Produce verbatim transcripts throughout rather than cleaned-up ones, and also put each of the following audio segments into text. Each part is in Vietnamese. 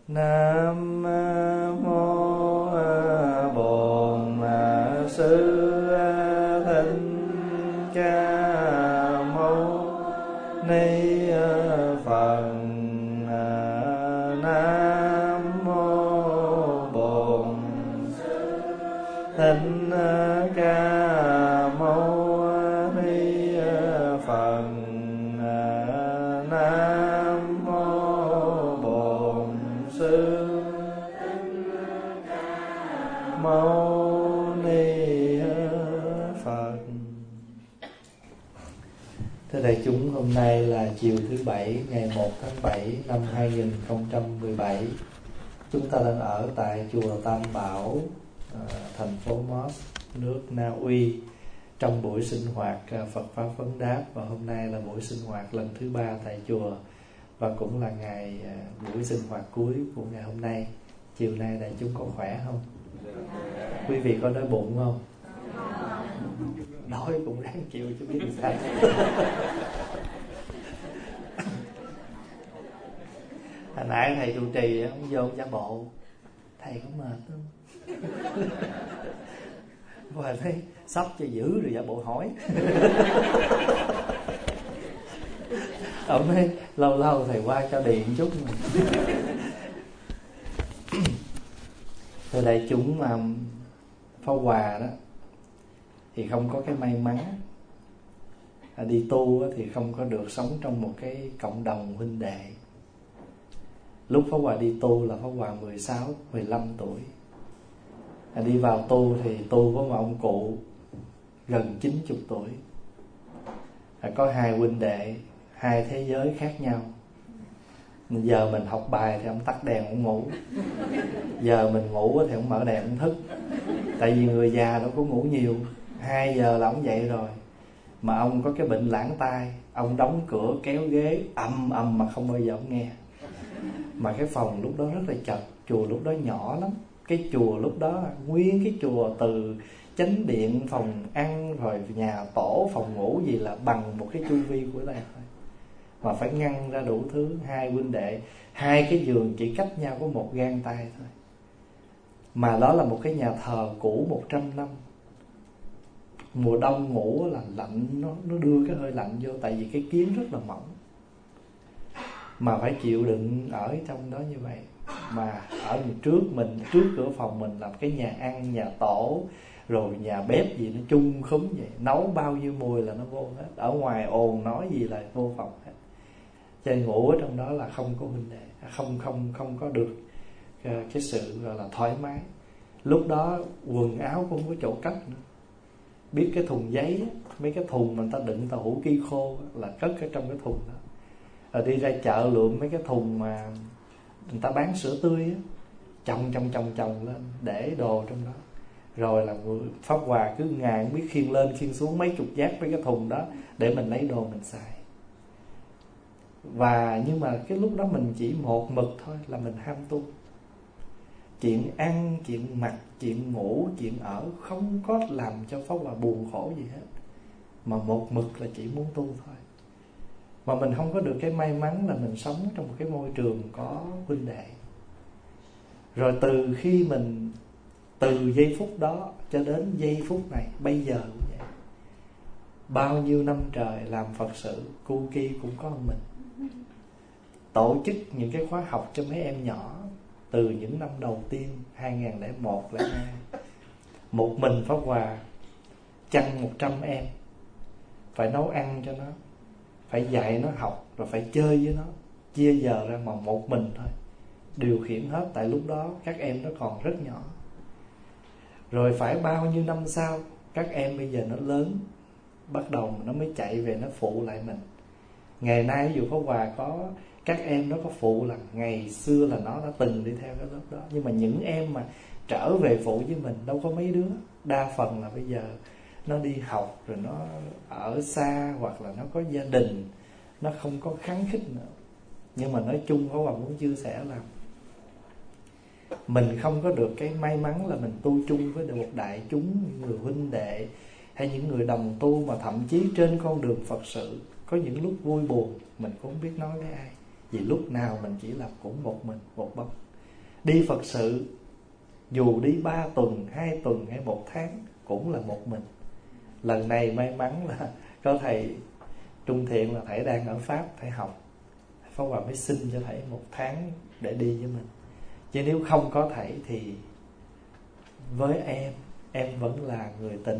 Nam mô Bổn Sư Thích Ca Mâu Ni Phật. Nam mô Bổn Sư Thích Ca Mâu Ni Phật. Nam mô Bổn Sư Mâu Ni Phật. Thưa đại chúng, hôm nay là chiều thứ Bảy, ngày một tháng bảy năm hai nghìn không trăm mười bảy. Chúng ta đang ở tại chùa Tam Bảo, thành phố Moss, nước Na Uy, trong buổi sinh hoạt Phật Pháp Vấn Đáp. Và hôm nay là buổi sinh hoạt lần thứ ba tại chùa, và cũng là ngày buổi sinh hoạt cuối của ngày hôm nay. Chiều nay đại chúng có khỏe không? Quý vị có đói bụng không? Đói cũng ráng chịu chứ biết sao. Hồi nãy thầy trụ trì ông vô giả bộ, thầy có mệt không? Và thấy sắp cho dữ rồi giả bộ hỏi. Ông nói lâu lâu thầy qua cho điện chút. Từ đây chúng um, Pháp Hòa đó thì không có cái may mắn à, đi tu thì không có được sống trong một cái cộng đồng huynh đệ. Lúc Pháp Hòa đi tu là Pháp Hòa mười sáu, mười lăm tuổi. À, đi vào tu thì tu với một ông cụ gần chín mươi tuổi. À, có hai huynh đệ, hai thế giới khác nhau. Giờ mình học bài thì ông tắt đèn ông ngủ, giờ mình ngủ thì ông mở đèn ông thức. Tại vì người già đâu có ngủ nhiều, hai giờ là ông dậy rồi. Mà ông có cái bệnh lãng tai, ông đóng cửa kéo ghế ầm ầm mà không bao giờ ông nghe. Mà cái phòng lúc đó rất là chật, chùa lúc đó nhỏ lắm. Cái chùa lúc đó, nguyên cái chùa từ chánh điện, phòng ăn, rồi nhà tổ, phòng ngủ gì là bằng một cái chu vi của đây thôi. Mà phải ngăn ra đủ thứ. Hai huynh đệ, hai cái giường chỉ cách nhau có một gang tay thôi. Mà đó là một cái nhà thờ cũ một trăm năm. Mùa đông ngủ là lạnh, nó, nó đưa cái hơi lạnh vô. Tại vì cái kiến rất là mỏng, mà phải chịu đựng ở trong đó như vậy. Mà ở trước mình, trước cửa phòng mình là cái nhà ăn, nhà tổ, rồi nhà bếp gì nó chung khúm vậy. Nấu bao nhiêu mùi là nó vô hết. Ở ngoài ồn nói gì là vô phòng hết. Cho nên ngủ ở trong đó là không có huynh đệ, Không không không có được cái sự gọi là thoải mái. Lúc đó quần áo cũng không có chỗ cất nữa. Biết cái thùng giấy, mấy cái thùng mà người ta đựng tàu hũ ki khô là cất ở trong cái thùng đó. Rồi đi ra chợ lượm mấy cái thùng mà người ta bán sữa tươi á, chồng chồng chồng chồng lên để đồ trong đó. Rồi là Pháp Hòa cứ ngày biết khiêng lên khiêng xuống mấy chục giác mấy cái thùng đó để mình lấy đồ mình xài. Và nhưng mà cái lúc đó mình chỉ một mực thôi là mình ham tu. Chuyện ăn, chuyện mặc, chuyện ngủ, chuyện ở không có làm cho Pháp Hòa buồn khổ gì hết. Mà một mực là chỉ muốn tu thôi. Mà mình không có được cái may mắn là mình sống trong một cái môi trường có huynh đệ. Rồi từ khi mình, từ giây phút đó cho đến giây phút này, bây giờ cũng vậy. Bao nhiêu năm trời làm Phật sự, cu ki cũng có mình. Tổ chức những cái khóa học cho mấy em nhỏ từ những năm đầu tiên hai nghìn lẻ một, lẻ hai. Một mình Pháp Hòa chăn một trăm em. Phải nấu ăn cho nó, phải dạy nó học, rồi phải chơi với nó. Chia giờ ra mà một mình thôi, điều khiển hết. Tại lúc đó các em nó còn rất nhỏ. Rồi phải bao nhiêu năm sau, các em bây giờ nó lớn, bắt đầu nó mới chạy về nó phụ lại mình. Ngày nay ví dụ Pháp Hòa có các em nó có phụ là ngày xưa là nó đã từng đi theo cái lớp đó. Nhưng mà những em mà trở về phụ với mình đâu có mấy đứa. Đa phần là bây giờ nó đi học, rồi nó ở xa, hoặc là nó có gia đình, nó không có kháng khích nữa. Nhưng mà nói chung Pháp Hòa muốn chia sẻ là mình không có được cái may mắn là mình tu chung với một đại chúng, những người huynh đệ hay những người đồng tu, mà thậm chí trên con đường Phật sự có những lúc vui buồn mình cũng không biết nói với ai. Vì lúc nào mình chỉ là cũng một mình, một bóng. Đi Phật sự dù đi ba tuần, hai tuần hay một tháng cũng là một mình. Lần này may mắn là có thầy Trung Thiện, là thầy đang ở Pháp, thầy học, Pháp Hòa mới xin cho thầy một tháng để đi với mình. Chứ nếu không có thầy thì với em, em vẫn là người tình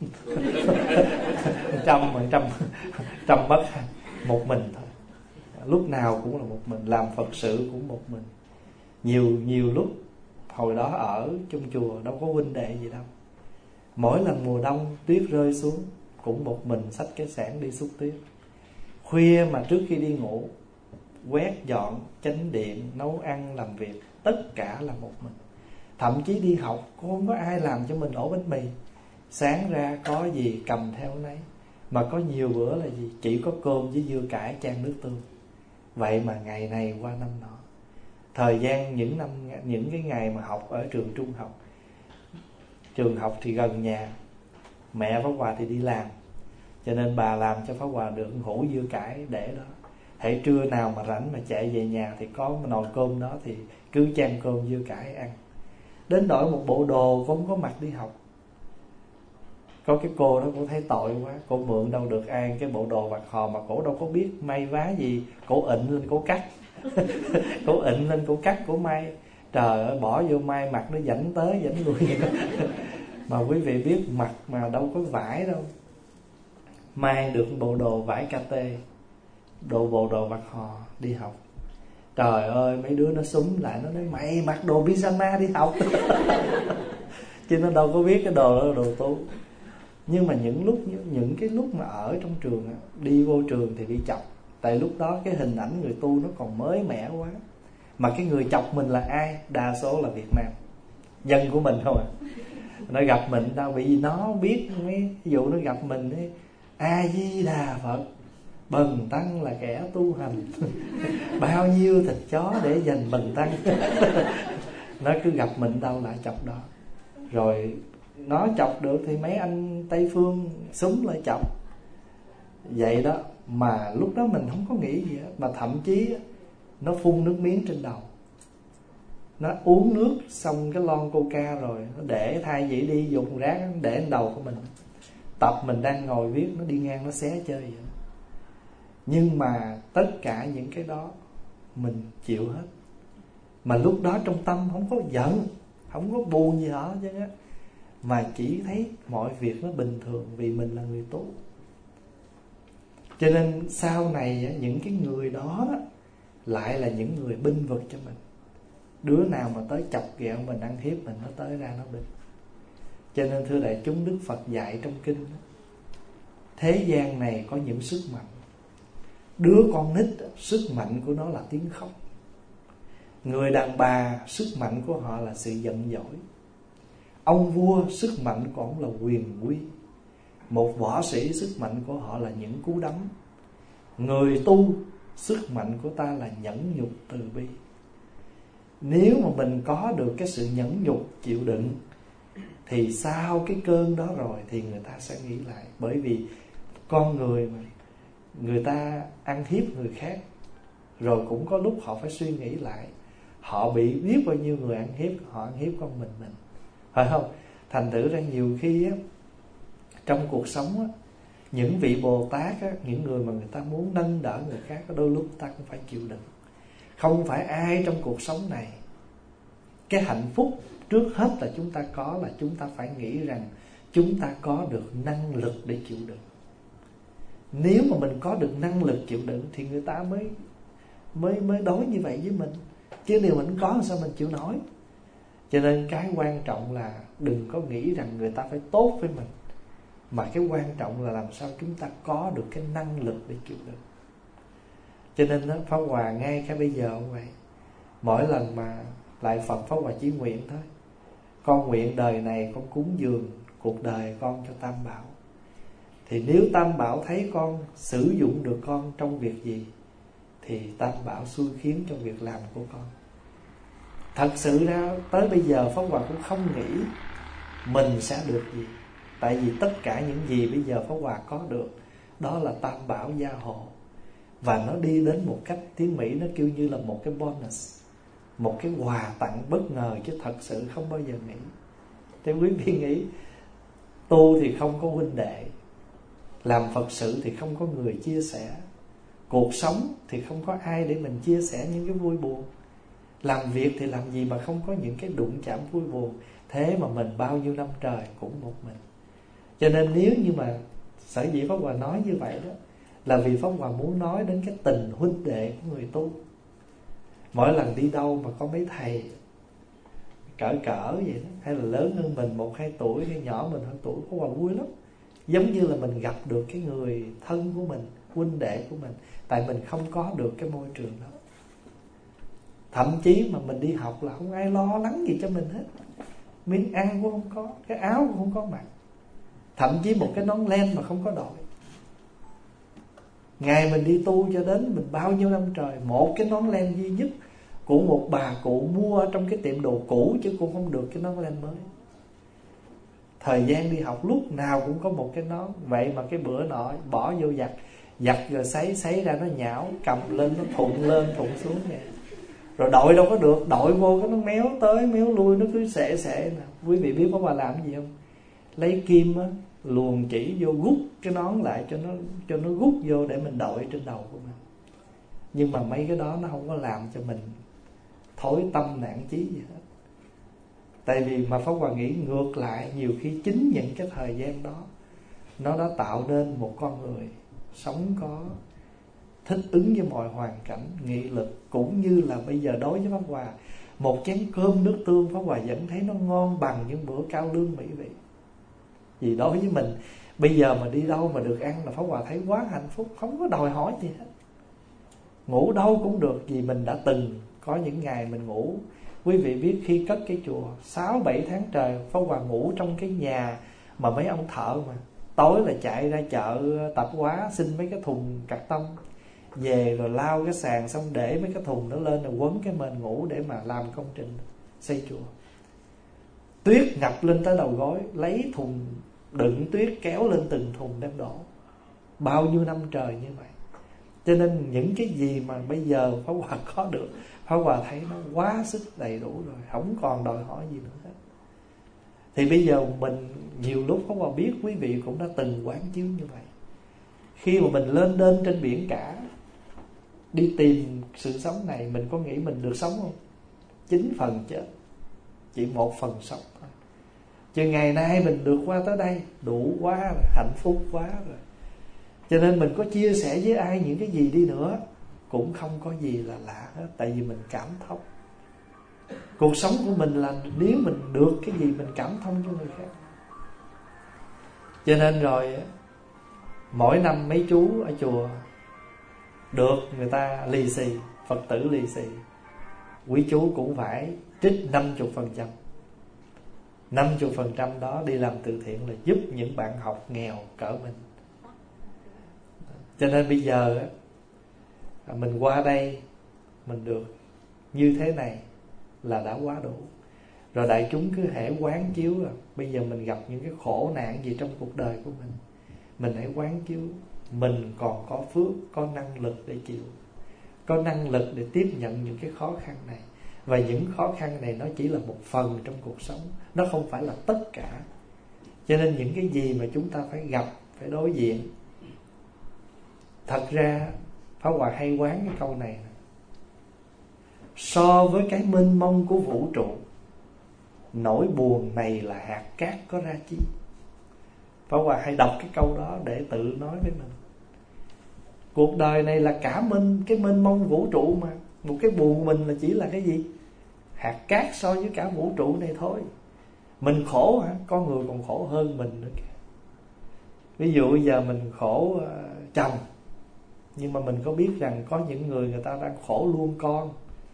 trăm phần trăm trăm mất một mình thôi. Lúc nào cũng là một mình, làm Phật sự cũng một mình. Nhiều nhiều lúc hồi đó ở trong chùa đâu có huynh đệ gì đâu. Mỗi lần mùa đông tuyết rơi xuống cũng một mình xách cái xẻng đi xúc tuyết. Khuya mà trước khi đi ngủ, quét dọn, chánh điện, nấu ăn, làm việc, tất cả là một mình. Thậm chí đi học cũng không có ai làm cho mình ổ bánh mì. Sáng ra có gì cầm theo nấy. Mà có nhiều bữa là gì? Chỉ có cơm với dưa cải chan nước tương. Vậy mà ngày này qua năm nọ. Thời gian những năm những cái ngày mà học ở trường trung học, trường học thì gần nhà, mẹ Pháp Hòa thì đi làm, cho nên bà làm cho Pháp Hòa được hũ dưa cải để đó. Hễ trưa nào mà rảnh mà chạy về nhà thì có nồi cơm đó thì cứ chan cơm dưa cải ăn. Đến đổi một bộ đồ cũng không có mặc đi học. Có cái cô đó cô thấy tội quá, cô mượn đâu được ai cái bộ đồ vạt hò mà cổ đâu có biết may vá gì, cổ ịnh lên cổ cắt. Cổ ịnh lên cổ cắt cổ may. Trời ơi, bỏ vô may mặc nó dẫn tới dẫn lui vậy đó. Mà quý vị biết mặc mà đâu có vải đâu. Mang được bộ đồ vải ca tê, đồ bộ đồ vạt hò đi học. Trời ơi, mấy đứa nó súng lại, nó nói mày mặc đồ pyjama đi học. Chứ nó đâu có biết cái đồ đó là đồ tu. Nhưng mà những lúc những cái lúc mà ở trong trường, đi vô trường thì bị chọc. Tại lúc đó cái hình ảnh người tu nó còn mới mẻ quá. Mà cái người chọc mình là ai? Đa số là Việt Nam, dân của mình không à. Nó gặp mình đâu, vì nó biết mấy ví dụ nó gặp mình ấy, A Di Đà Phật, bần tăng là kẻ tu hành. Bao nhiêu thịt chó để dành bần tăng. Nó cứ gặp mình đâu lại chọc đó. Rồi nó chọc được thì mấy anh Tây Phương súng lại chọc. Vậy đó. Mà lúc đó mình không có nghĩ gì hết. Mà thậm chí nó phun nước miếng trên đầu. Nó uống nước xong cái lon coca rồi, nó để thay vì đi dùng rác để lên đầu của mình. Tập mình đang ngồi viết, nó đi ngang nó xé chơi vậy. Nhưng mà tất cả những cái đó mình chịu hết. Mà lúc đó trong tâm không có giận, không có buồn gì hết chứ á. Mà chỉ thấy mọi việc nó bình thường vì mình là người tu. Cho nên sau này những cái người đó, đó lại là những người binh vực cho mình. Đứa nào mà tới chọc ghẹo mình, ăn hiếp mình, nó tới ra nó binh. Cho nên thưa đại chúng, Đức Phật dạy trong kinh, thế gian này có những sức mạnh. Đứa con nít, sức mạnh của nó là tiếng khóc. Người đàn bà, sức mạnh của họ là sự giận dỗi. Ông vua, sức mạnh của ông là quyền uy. Một võ sĩ, sức mạnh của họ là những cú đấm. Người tu, sức mạnh của ta là nhẫn nhục từ bi. Nếu mà mình có được cái sự nhẫn nhục chịu đựng, thì sau cái cơn đó rồi thì người ta sẽ nghĩ lại. Bởi vì con người mà, người ta ăn hiếp người khác, rồi cũng có lúc họ phải suy nghĩ lại. Họ bị biết bao nhiêu người ăn hiếp, họ ăn hiếp con mình mình, phải không? Thành thử ra nhiều khi á, trong cuộc sống á, những vị Bồ Tát á, những người mà người ta muốn nâng đỡ người khác, đôi lúc ta cũng phải chịu đựng. Không phải ai trong cuộc sống này cái hạnh phúc trước hết là chúng ta có, là chúng ta phải nghĩ rằng chúng ta có được năng lực để chịu đựng. Nếu mà mình có được năng lực chịu đựng thì người ta mới mới mới đối như vậy với mình. Chứ nếu mình có sao mình chịu nổi. Cho nên cái quan trọng là đừng có nghĩ rằng người ta phải tốt với mình, mà cái quan trọng là làm sao chúng ta có được cái năng lực để chịu đựng. Cho nên đó, Pháp Hòa ngay cái bây giờ cũng vậy. Mỗi lần mà lại Phật, Pháp Hòa chỉ nguyện thôi. Con nguyện đời này con cúng dường cuộc đời con cho Tam Bảo. Thì nếu Tam Bảo thấy con sử dụng được con trong việc gì, thì Tam Bảo xui khiến cho việc làm của con. Thật sự ra tới bây giờ Pháp Hòa cũng không nghĩ mình sẽ được gì. Tại vì tất cả những gì bây giờ Pháp Hòa có được, đó là Tam Bảo gia hộ. Và nó đi đến một cách tiếng Mỹ nó kêu như là một cái bonus. một cái quà tặng bất ngờ, chứ thật sự không bao giờ nghĩ. Thế quý vị nghĩ, tu thì không có huynh đệ, làm Phật sự thì không có người chia sẻ, cuộc sống thì không có ai để mình chia sẻ những cái vui buồn, làm việc thì làm gì mà không có những cái đụng chạm vui buồn. Thế mà mình bao nhiêu năm trời cũng một mình. Cho nên nếu như mà sở dĩ Pháp Hòa nói như vậy đó, là vì Pháp Hòa muốn nói đến cái tình huynh đệ của người tu. Mỗi lần đi đâu mà có mấy thầy cỡ cỡ vậy đó, hay là lớn hơn mình một hai tuổi hay nhỏ mình hơn tuổi, Pháp Hòa vui lắm. Giống như là mình gặp được cái người thân của mình, huynh đệ của mình. Tại mình không có được cái môi trường đó. Thậm chí mà mình đi học là không ai lo lắng gì cho mình hết. Miếng ăn cũng không có, cái áo cũng không có mặc, thậm chí một cái nón len mà không có đội. Ngày mình đi tu cho đến mình bao nhiêu năm trời, một cái nón len duy nhất của một bà cụ mua ở trong cái tiệm đồ cũ, chứ cũng không được cái nón len mới. Thời gian đi học lúc nào cũng có một cái nón. Vậy mà cái bữa nọ bỏ vô giặt, giặt rồi sấy, sấy ra nó nhão, cầm lên nó thụng lên thụng xuống nè. Rồi đội đâu có được, đội vô cái nó méo tới méo lui, nó cứ sệ sệ nè. Quý vị biết Pháp Hòa làm gì không? Lấy kim á, luồn chỉ vô gút cái nón lại cho nó cho nó gút vô để mình đội trên đầu của mình. Nhưng mà mấy cái đó nó không có làm cho mình thối tâm nản chí gì hết. Tại vì mà Pháp Hòa nghĩ ngược lại, nhiều khi chính những cái thời gian đó nó đã tạo nên một con người sống có thích ứng với mọi hoàn cảnh, nghị lực. Cũng như là bây giờ đối với Pháp Hòa, một chén cơm nước tương Pháp Hòa vẫn thấy nó ngon bằng những bữa cao lương mỹ vị. Vì đối với mình, bây giờ mà đi đâu mà được ăn là Pháp Hòa thấy quá hạnh phúc, không có đòi hỏi gì hết. Ngủ đâu cũng được, vì mình đã từng có những ngày mình ngủ. Quý vị biết khi cất cái chùa sáu bảy tháng trời, Pháp Hòa ngủ trong cái nhà mà mấy ông thợ mà tối là chạy ra chợ tạp hóa xin mấy cái thùng cạc tông về, rồi lao cái sàn xong để mấy cái thùng đó lên, rồi quấn cái mền ngủ để mà làm công trình xây chùa. Tuyết ngập lên tới đầu gối, lấy thùng đựng tuyết kéo lên từng thùng đem đổ. Bao nhiêu năm trời như vậy. Cho nên những cái gì mà bây giờ Pháp Hòa có được, Pháp Hòa thấy nó quá sức đầy đủ rồi, không còn đòi hỏi gì nữa hết. Thì bây giờ mình nhiều lúc Pháp Hòa biết quý vị cũng đã từng quán chiếu như vậy. Khi mà mình lên đên trên biển cả, đi tìm sự sống này, mình có nghĩ mình được sống không? Chín phần chết, chỉ một phần sống thôi. Chứ ngày nay mình được qua tới đây đủ quá rồi, hạnh phúc quá rồi. Cho nên mình có chia sẻ với ai những cái gì đi nữa cũng không có gì là lạ hết. Tại vì mình cảm thông. Cuộc sống của mình là nếu mình được cái gì mình cảm thông cho người khác. Cho nên rồi mỗi năm mấy chú ở chùa được người ta lì xì, Phật tử lì xì, quý chú cũng phải trích năm mươi phần trăm. năm mươi phần trăm đó đi làm từ thiện là giúp những bạn học nghèo cỡ mình. Cho nên bây giờ mình qua đây mình được như thế này là đã quá đủ. Rồi đại chúng cứ hễ quán chiếu là bây giờ mình gặp những cái khổ nạn gì trong cuộc đời của mình, mình hãy quán chiếu mình còn có phước, có năng lực để chịu, có năng lực để tiếp nhận những cái khó khăn này. Và những khó khăn này nó chỉ là một phần trong cuộc sống, nó không phải là tất cả. Cho nên những cái gì mà chúng ta phải gặp, phải đối diện. Thật ra Pháp Hòa hay quán cái câu này: so với cái mênh mông của vũ trụ, nỗi buồn này là hạt cát có ra chi. Pháp Hòa hay đọc cái câu đó để tự nói với mình. Cuộc đời này là cả mênh, cái mênh mông vũ trụ mà. Một cái buồn của mình là chỉ là cái gì? Hạt cát so với cả vũ trụ này thôi. Mình khổ hả? Con người còn khổ hơn mình nữa kìa. Ví dụ bây giờ mình khổ uh, chồng, nhưng mà mình có biết rằng có những người người ta đang khổ luôn con,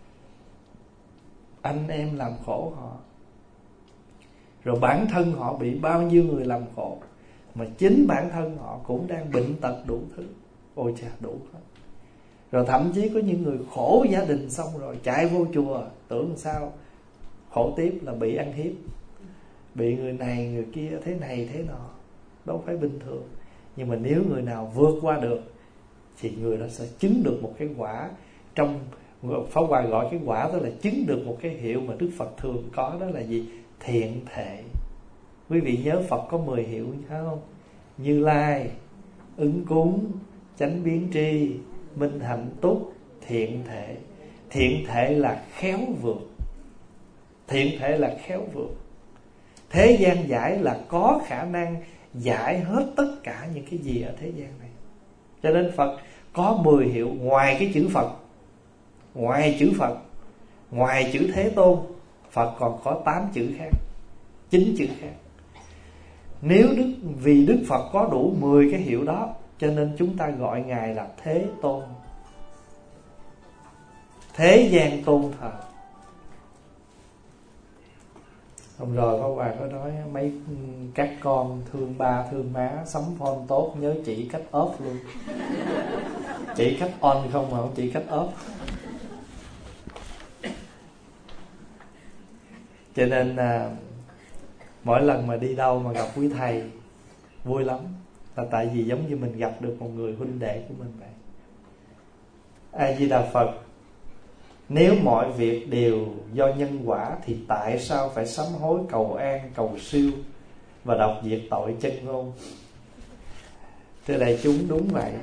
anh em làm khổ họ, rồi bản thân họ bị bao nhiêu người làm khổ, mà chính bản thân họ cũng đang bệnh tật đủ thứ. Ôi chà, đủ hết. Rồi thậm chí có những người khổ gia đình xong rồi chạy vô chùa, tưởng sao khổ tiếp là bị ăn hiếp, bị người này người kia thế này thế nọ, đâu phải bình thường. Nhưng mà nếu người nào vượt qua được thì người đó sẽ chứng được một cái quả trong Pháp Hòa gọi cái quả đó là chứng được một cái hiệu mà Đức Phật thường có, đó là gì? Thiện thệ. Quý vị nhớ Phật có mười hiệu phải không? Như Lai, ứng cúng, chánh biến tri, minh hạnh túc, thiện thệ. Thiện thệ là khéo vượt. Thiện thệ là khéo vượt. Thế gian giải là có khả năng giải hết tất cả những cái gì ở thế gian này. Cho nên Phật có mười hiệu. Ngoài cái chữ Phật, Ngoài chữ Phật, ngoài chữ Thế Tôn, Phật còn có tám chữ khác, chín chữ khác. Nếu Đức vì Đức Phật có đủ mười cái hiệu đó, cho nên chúng ta gọi Ngài là Thế Tôn, thế gian tôn thờ. Hôm rồi Pháp Hòa có nói mấy các con thương ba thương má, sắm phone tốt, nhớ chỉ cách off luôn. Chỉ cách on không mà không chỉ cách off. Cho nên à, mỗi lần mà đi đâu mà gặp quý thầy vui lắm, là tại vì giống như mình gặp được một người huynh đệ của mình vậy. A Di Đà Phật. Nếu mọi việc đều do nhân quả, thì tại sao phải sám hối cầu an, cầu siêu và đọc diệt tội chân ngôn? Thưa đại chúng, đúng vậy.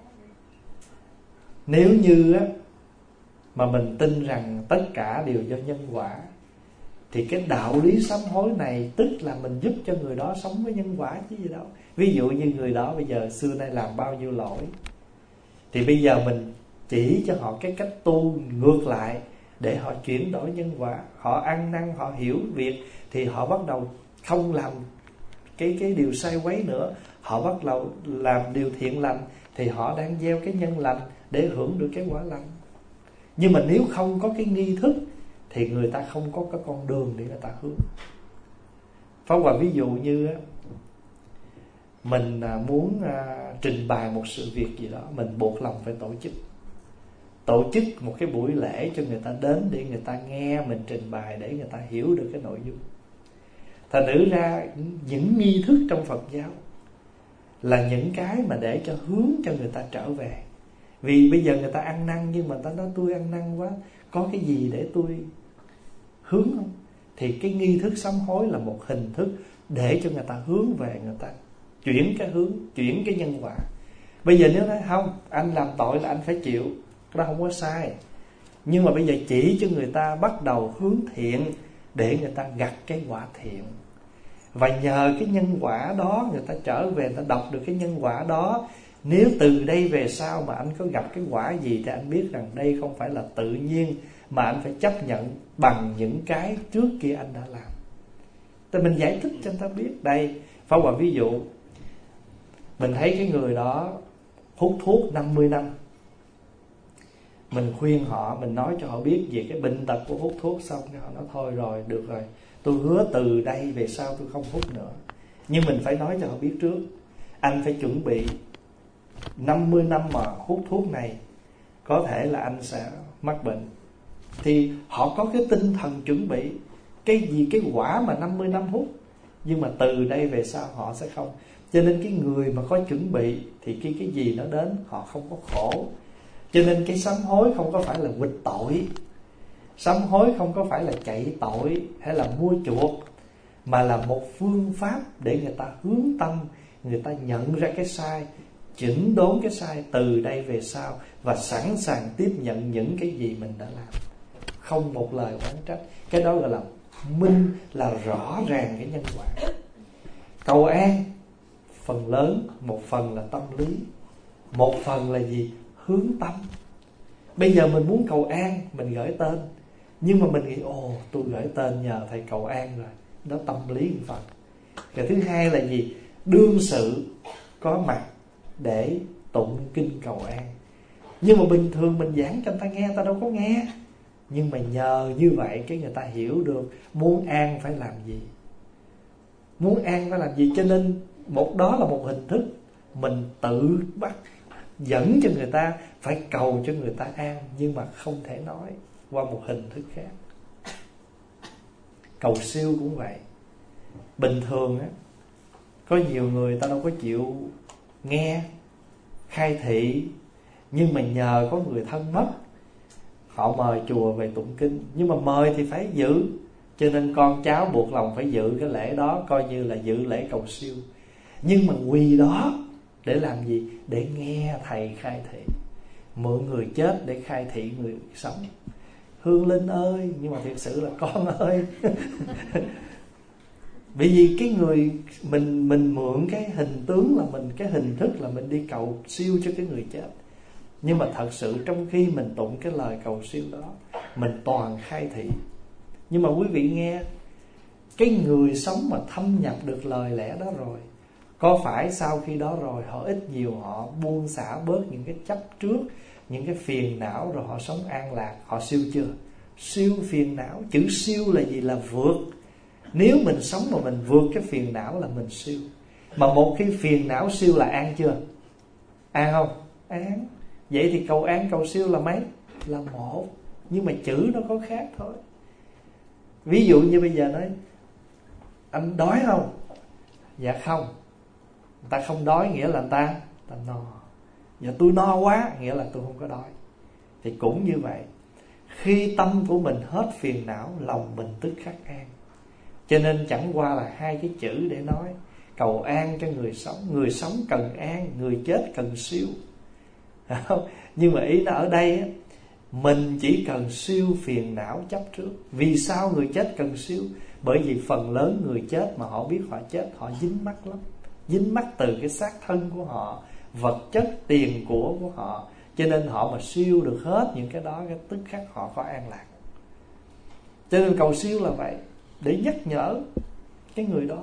Nếu như á, mà mình tin rằng tất cả đều do nhân quả, thì cái đạo lý sám hối này tức là mình giúp cho người đó sống với nhân quả chứ gì đâu. Ví dụ như người đó bây giờ xưa nay làm bao nhiêu lỗi, thì bây giờ mình chỉ cho họ cái cách tu ngược lại để họ chuyển đổi nhân quả. Họ ăn năn, họ hiểu việc, thì họ bắt đầu không làm cái, cái điều sai quấy nữa. Họ bắt đầu làm điều thiện lành, thì họ đang gieo cái nhân lành để hưởng được cái quả lành. Nhưng mà nếu không có cái nghi thức, thì người ta không có cái con đường để người ta hướng. Pháp Hòa ví dụ như mình muốn trình bày một sự việc gì đó, mình buộc lòng phải tổ chức Tổ chức một cái buổi lễ cho người ta đến, để người ta nghe mình trình bày, để người ta hiểu được cái nội dung. Thành thử ra những nghi thức trong Phật giáo là những cái mà để cho hướng cho người ta trở về. Vì bây giờ người ta ăn năn, nhưng mà người ta nói tôi ăn năn quá, có cái gì để tôi hướng không? Thì cái nghi thức sám hối là một hình thức để cho người ta hướng về, người ta chuyển cái hướng, chuyển cái nhân quả. Bây giờ nếu nói không, anh làm tội là anh phải chịu, cái đó không có sai. Nhưng mà bây giờ chỉ cho người ta bắt đầu hướng thiện, để người ta gặt cái quả thiện. Và nhờ cái nhân quả đó, người ta trở về, người ta đọc được cái nhân quả đó. Nếu từ đây về sau mà anh có gặp cái quả gì, thì anh biết rằng đây không phải là tự nhiên, mà anh phải chấp nhận bằng những cái trước kia anh đã làm. Thì mình giải thích cho người ta biết. Đây, Pháp Hòa ví dụ, mình thấy cái người đó hút thuốc năm mươi năm, mình khuyên họ, mình nói cho họ biết về cái bệnh tật của hút thuốc, xong cái họ nói thôi rồi, được rồi, tôi hứa từ đây về sau tôi không hút nữa. Nhưng mình phải nói cho họ biết trước, anh phải chuẩn bị năm mươi năm mà hút thuốc này, có thể là anh sẽ mắc bệnh. Thì họ có cái tinh thần chuẩn bị cái gì, cái quả mà năm mươi năm hút, nhưng mà từ đây về sau họ sẽ không. Cho nên cái người mà có chuẩn bị, thì cái cái gì nó đến họ không có khổ. Cho nên cái sám hối không có phải là quỵt tội, sám hối không có phải là chạy tội hay là mua chuộc, mà là một phương pháp để người ta hướng tâm, người ta nhận ra cái sai, chỉnh đốn cái sai từ đây về sau, và sẵn sàng tiếp nhận những cái gì mình đã làm, không một lời oán trách. Cái đó gọi là minh, là rõ ràng cái nhân quả. Cầu an phần lớn, một phần là tâm lý, một phần là gì? Hướng tâm. Bây giờ mình muốn cầu an, mình gửi tên, nhưng mà mình nghĩ ồ, tôi gửi tên nhờ thầy cầu an rồi, đó tâm lý một phần. Cái thứ hai là gì? Đương sự có mặt để tụng kinh cầu an. Nhưng mà bình thường mình giảng cho người ta nghe, người ta đâu có nghe. Nhưng mà nhờ như vậy cái người ta hiểu được muốn an phải làm gì, muốn an phải làm gì. Cho nên một đó là một hình thức mình tự bắt dẫn cho người ta phải cầu cho người ta an, nhưng mà không thể nói qua một hình thức khác. Cầu siêu cũng vậy. Bình thường á, có nhiều người ta đâu có chịu nghe khai thị, nhưng mà nhờ có người thân mất, họ mời chùa về tụng kinh, nhưng mà mời thì phải giữ, cho nên con cháu buộc lòng phải giữ cái lễ đó, coi như là giữ lễ cầu siêu. Nhưng mà quỳ đó để làm gì? Để nghe thầy khai thị, mượn người chết để khai thị người sống. Hương Linh ơi, nhưng mà thực sự là con ơi. Bởi vì cái người mình mình mượn cái hình tướng là mình, cái hình thức là mình đi cầu siêu cho cái người chết. Nhưng mà thật sự trong khi mình tụng cái lời cầu siêu đó, mình toàn khai thị. Nhưng mà quý vị nghe, cái người sống mà thâm nhập được lời lẽ đó rồi, có phải sau khi đó rồi họ ít nhiều họ buông xả bớt những cái chấp trước, những cái phiền não, rồi họ sống an lạc? Họ siêu chưa? Siêu phiền não. Chữ siêu là gì? Là vượt. Nếu mình sống mà mình vượt cái phiền não là mình siêu. Mà một khi phiền não siêu là an chưa? An không? An. Vậy thì cầu an cầu siêu là mấy? Là một. Nhưng mà chữ nó có khác thôi. Ví dụ như bây giờ nói anh đói không? Dạ không. Người ta không đói nghĩa là người ta, người ta no. Dạ tôi no quá nghĩa là tôi không có đói. Thì cũng như vậy, khi tâm của mình hết phiền não, lòng mình tức khắc an. Cho nên chẳng qua là hai cái chữ để nói cầu an cho người sống. Người sống cần an, người chết cần siêu. Nhưng mà ý nó ở đây á, mình chỉ cần siêu phiền não chấp trước. Vì sao người chết cần siêu? Bởi vì phần lớn người chết mà họ biết họ chết, họ dính mắc lắm. Dính mắc từ cái xác thân của họ, vật chất, tiền của của họ. Cho nên họ mà siêu được hết những cái đó, cái tức khắc họ có an lạc. Cho nên cầu siêu là vậy, để nhắc nhở cái người đó.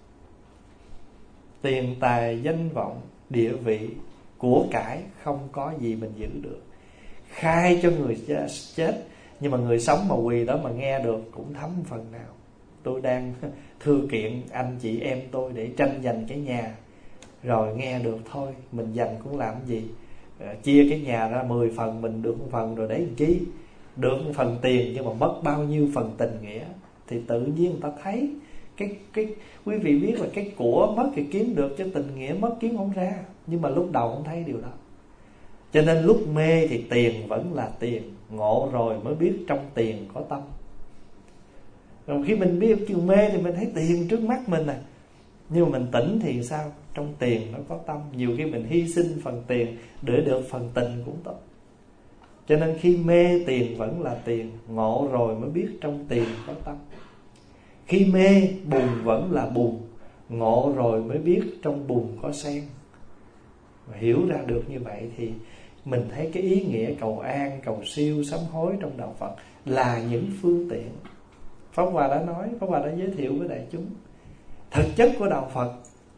Tiền tài danh vọng địa vị của cải không có gì mình giữ được. Khai cho người chết, nhưng mà người sống mà quỳ đó mà nghe được cũng thấm phần nào. Tôi đang thư kiện anh chị em tôi để tranh giành cái nhà, rồi nghe được thôi, mình giành cũng làm gì. Chia cái nhà ra mười phần, mình được một phần rồi đấy làm chi. Được một phần tiền nhưng mà mất bao nhiêu phần tình nghĩa. Thì tự nhiên người ta thấy cái, cái, quý vị biết là cái của mất thì kiếm được, cho tình nghĩa mất kiếm không ra. Nhưng mà lúc đầu không thấy điều đó. Cho nên lúc mê thì tiền vẫn là tiền, ngộ rồi mới biết trong tiền có tâm. Rồi khi mình biết chữ mê thì mình thấy tiền trước mắt mình à. Nhưng mà mình tỉnh thì sao? Trong tiền nó có tâm. Nhiều khi mình hy sinh phần tiền để được phần tình cũng tốt. Cho nên khi mê tiền vẫn là tiền, ngộ rồi mới biết trong tiền có tâm. Khi mê bùn vẫn là bùn, ngộ rồi mới biết trong bùn có sen. Và hiểu ra được như vậy thì mình thấy cái ý nghĩa cầu an, cầu siêu, sám hối trong đạo Phật là những phương tiện. Pháp Hòa đã nói, Pháp Hòa đã giới thiệu với đại chúng. Thực chất của đạo Phật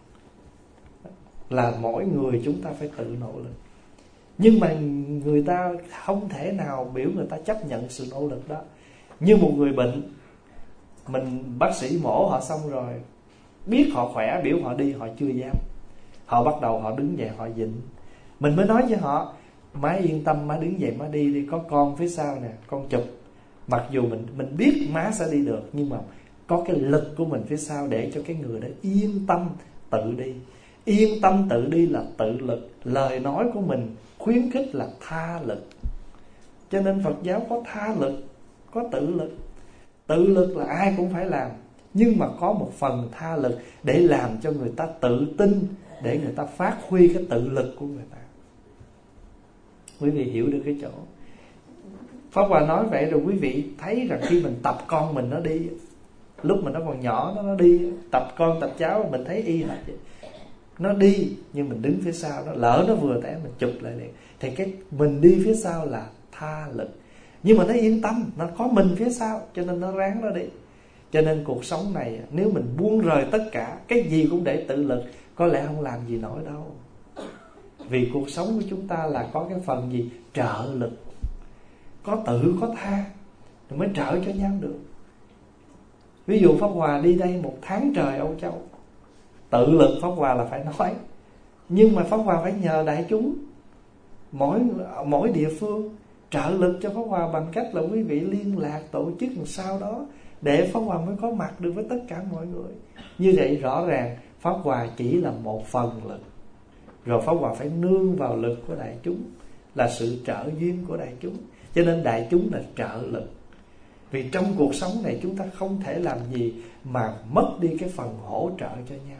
là mỗi người chúng ta phải tự nỗ lực. Nhưng mà người ta không thể nào biểu người ta chấp nhận sự nỗ lực đó. Như một người bệnh, mình bác sĩ mổ họ xong rồi, biết họ khỏe, biểu họ đi, họ chưa dám. Họ bắt đầu họ đứng dậy, họ dịnh. Mình mới nói với họ, má yên tâm, má đứng dậy, má đi đi, có con phía sau nè, con chụp. Mặc dù mình mình biết má sẽ đi được, nhưng mà có cái lực của mình phía sau để cho cái người đó yên tâm tự đi. Yên tâm tự đi là tự lực. Lời nói của mình khuyến khích là tha lực. Cho nên Phật giáo có tha lực, có tự lực. Tự lực là ai cũng phải làm, nhưng mà có một phần tha lực để làm cho người ta tự tin, để người ta phát huy cái tự lực của người ta. Quý vị hiểu được cái chỗ Pháp Hòa nói vậy rồi quý vị thấy rằng khi mình tập con mình nó đi, lúc mà nó còn nhỏ nó, nó đi, tập con tập cháu mình thấy y hệt vậy. Nó đi nhưng mình đứng phía sau, nó lỡ nó vừa té mình chụp lại liền. Thì cái mình đi phía sau là tha lực. Nhưng mà nó yên tâm, nó có mình phía sau, cho nên nó ráng nó đi. Cho nên cuộc sống này nếu mình buông rời tất cả, cái gì cũng để tự lực, có lẽ không làm gì nổi đâu. Vì cuộc sống của chúng ta là có cái phần gì? Trợ lực. Có tự có tha thì mới trợ cho nhau được. Ví dụ Pháp Hòa đi đây một tháng trời Âu Châu, tự lực Pháp Hòa là phải nói. Nhưng mà Pháp Hòa phải nhờ đại chúng, Mỗi mỗi địa phương trợ lực cho Pháp Hòa bằng cách là quý vị liên lạc tổ chức làm sao đó để Pháp Hòa mới có mặt được với tất cả mọi người. Như vậy rõ ràng Pháp Hòa chỉ là một phần lực, rồi Pháp Hòa phải nương vào lực của đại chúng, là sự trợ duyên của đại chúng. Cho nên đại chúng là trợ lực. Vì trong cuộc sống này chúng ta không thể làm gì mà mất đi cái phần hỗ trợ cho nhau.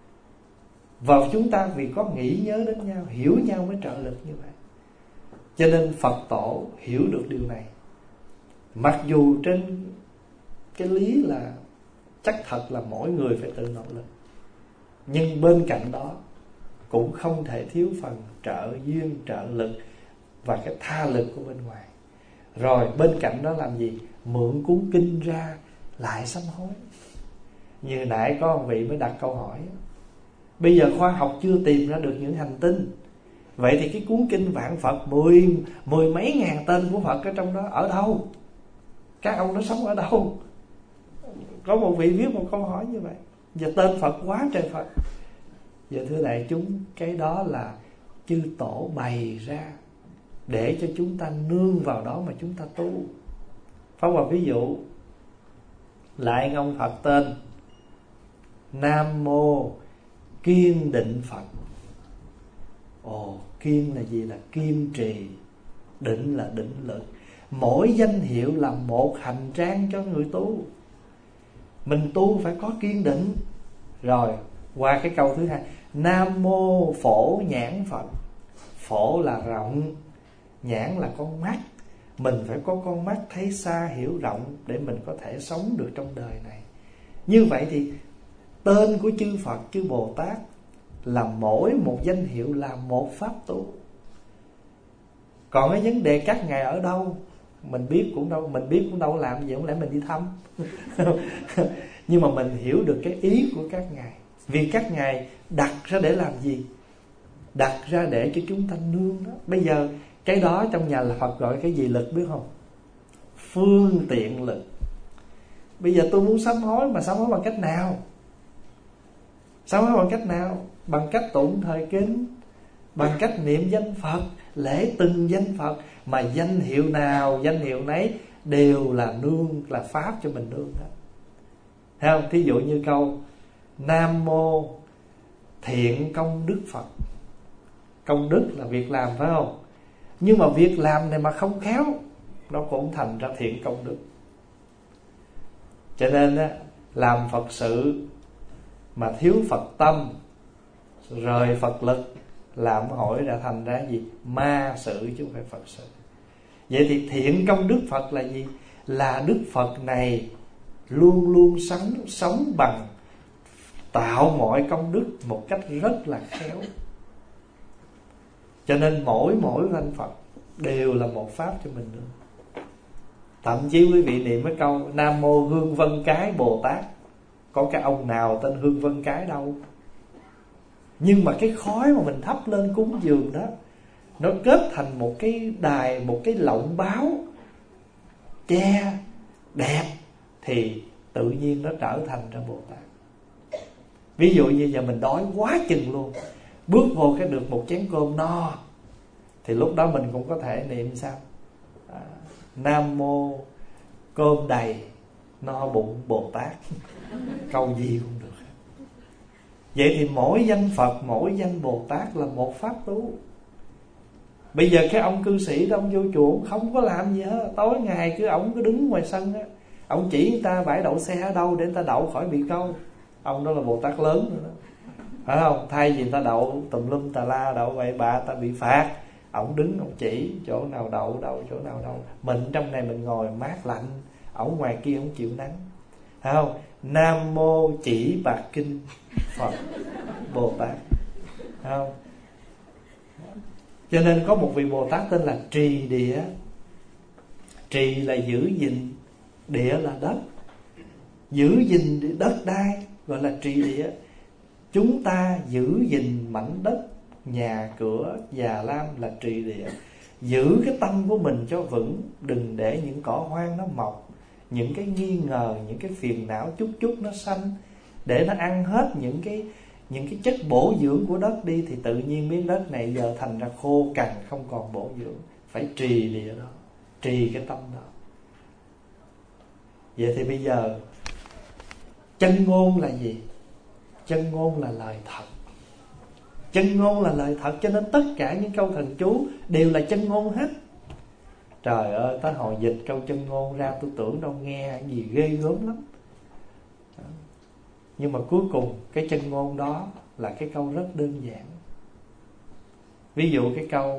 Và chúng ta vì có nghĩ nhớ đến nhau, hiểu nhau mới trợ lực như vậy. Cho nên Phật tổ hiểu được điều này. Mặc dù trên cái lý là chắc thật là mỗi người phải tự nỗ lực, nhưng bên cạnh đó cũng không thể thiếu phần trợ duyên, trợ lực và cái tha lực của bên ngoài. Rồi bên cạnh đó làm gì? Mượn cuốn kinh ra lại sám hối. Như nãy có một vị mới đặt câu hỏi, bây giờ khoa học chưa tìm ra được những hành tinh, vậy thì cái cuốn kinh Vạn Phật Mười, mười mấy ngàn tên của Phật ở trong đó ở đâu? Các ông nó sống ở đâu? Có một vị viết một câu hỏi như vậy. Giờ tên Phật quá trời Phật. Giờ thưa đại chúng, cái đó là chư tổ bày ra để cho chúng ta nương vào đó mà chúng ta tu. Pháp Hòa ví dụ lại ông Phật tên Nam Mô Kiên Định Phật. Ồ, kiên là gì? Là kiên trì, định là định lực. Mỗi danh hiệu là một hành trang cho người tu. Mình tu phải có kiên định. Rồi qua cái câu thứ hai, Nam Mô Phổ Nhãn Phật. Phổ là rộng, nhãn là con mắt. Mình phải có con mắt thấy xa hiểu rộng để mình có thể sống được trong đời này. Như vậy thì tên của chư Phật, chư Bồ Tát là mỗi một danh hiệu là một pháp tu. Còn cái vấn đề các ngài ở đâu mình biết cũng đâu, mình biết cũng đâu làm gì, không lẽ mình đi thăm. Nhưng mà mình hiểu được cái ý của các ngài. Vì các ngài đặt ra để làm gì? Đặt ra để cho chúng ta nương đó. Bây giờ cái đó trong nhà là Phật gọi cái gì lực biết không? Phương tiện lực. Bây giờ tôi muốn sám hối, mà sám hối bằng cách nào? Sám hối bằng cách nào? Bằng cách tụng thời kinh, bằng cách niệm danh Phật, lễ từng danh Phật. Mà danh hiệu nào, danh hiệu nấy đều là nương, là pháp cho mình nương đó. Thấy không? Thí dụ như câu Nam Mô Thiện Công Đức Phật. Công đức là việc làm phải không? Nhưng mà việc làm này mà không khéo, nó cũng thành ra thiện công đức. Cho nên á, làm Phật sự mà thiếu Phật tâm, rời Phật lực, làm hỏi đã thành ra gì? Ma sự chứ không phải Phật sự. Vậy thì thiện công đức Phật là gì? Là Đức Phật này luôn luôn sống, sống bằng tạo mọi công đức một cách rất là khéo. Cho nên mỗi mỗi danh Phật đều là một pháp cho mình nữa. Thậm chí quý vị niệm cái câu Nam Mô Hương Vân Cái Bồ Tát, có cái ông nào tên Hương Vân Cái đâu. Nhưng mà cái khói mà mình thắp lên cúng dường đó, nó kết thành một cái đài, một cái lọng báo che đẹp, thì tự nhiên nó trở thành ra Bồ Tát. Ví dụ như giờ mình đói quá chừng luôn, bước vô cái được một chén cơm no, thì lúc đó mình cũng có thể niệm sao? à, Nam Mô Cơm Đầy No Bụng Bồ Tát. Câu gì cũng được. Vậy thì mỗi danh Phật, mỗi danh Bồ Tát là một pháp tu. Bây giờ cái ông cư sĩ đó, ông vô chùa không có làm gì hết, tối ngày cứ ổng cứ đứng ngoài sân á, ông chỉ người ta bãi đậu xe ở đâu để người ta đậu khỏi bị câu. Ông đó là Bồ Tát lớn rồi đó, phải không? Thay vì người ta đậu tùm lum tà la, đậu vậy bà ta bị phạt, ổng đứng ổng chỉ chỗ nào đậu đậu, chỗ nào đậu. Mình trong này mình ngồi mát lạnh, ổng ngoài kia ổng chịu nắng, phải không? Nam Mô Chỉ Bạc Kinh Phật Bồ Tát, phải không? Cho nên có một vị Bồ Tát tên là Trì Địa. Trì là giữ gìn, địa là đất, giữ gìn đất đai gọi là trì địa. Chúng ta giữ gìn mảnh đất, nhà cửa, già lam là trì địa. Giữ cái tâm của mình cho vững, đừng để những cỏ hoang nó mọc, những cái nghi ngờ, những cái phiền não chút chút nó sanh, để nó ăn hết những cái những cái chất bổ dưỡng của đất đi, thì tự nhiên miếng đất này giờ thành ra khô cằn, không còn bổ dưỡng. Phải trì địa đó, trì cái tâm đó. Vậy thì bây giờ chân ngôn là gì? Chân ngôn là lời thật. Chân ngôn là lời thật, cho nên tất cả những câu thần chú đều là chân ngôn hết. Trời ơi, tới hồi dịch câu chân ngôn ra tôi tưởng đâu nghe cái gì ghê gớm lắm. Nhưng mà cuối cùng cái chân ngôn đó là cái câu rất đơn giản. Ví dụ cái câu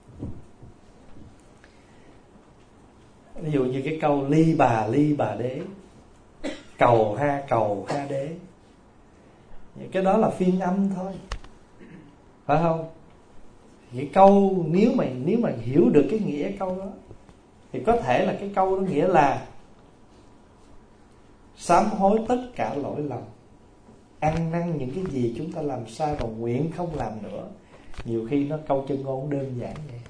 Ví dụ như cái câu ly bà ly bà đế, cầu ha cầu ha đế. Cái đó là phiên âm thôi, phải không? Cái câu nếu mà nếu mà hiểu được cái nghĩa câu đó thì có thể là cái câu đó nghĩa là sám hối tất cả lỗi lầm, ăn năn những cái gì chúng ta làm sai và nguyện không làm nữa. Nhiều khi nó câu chân ngôn đơn giản vậy.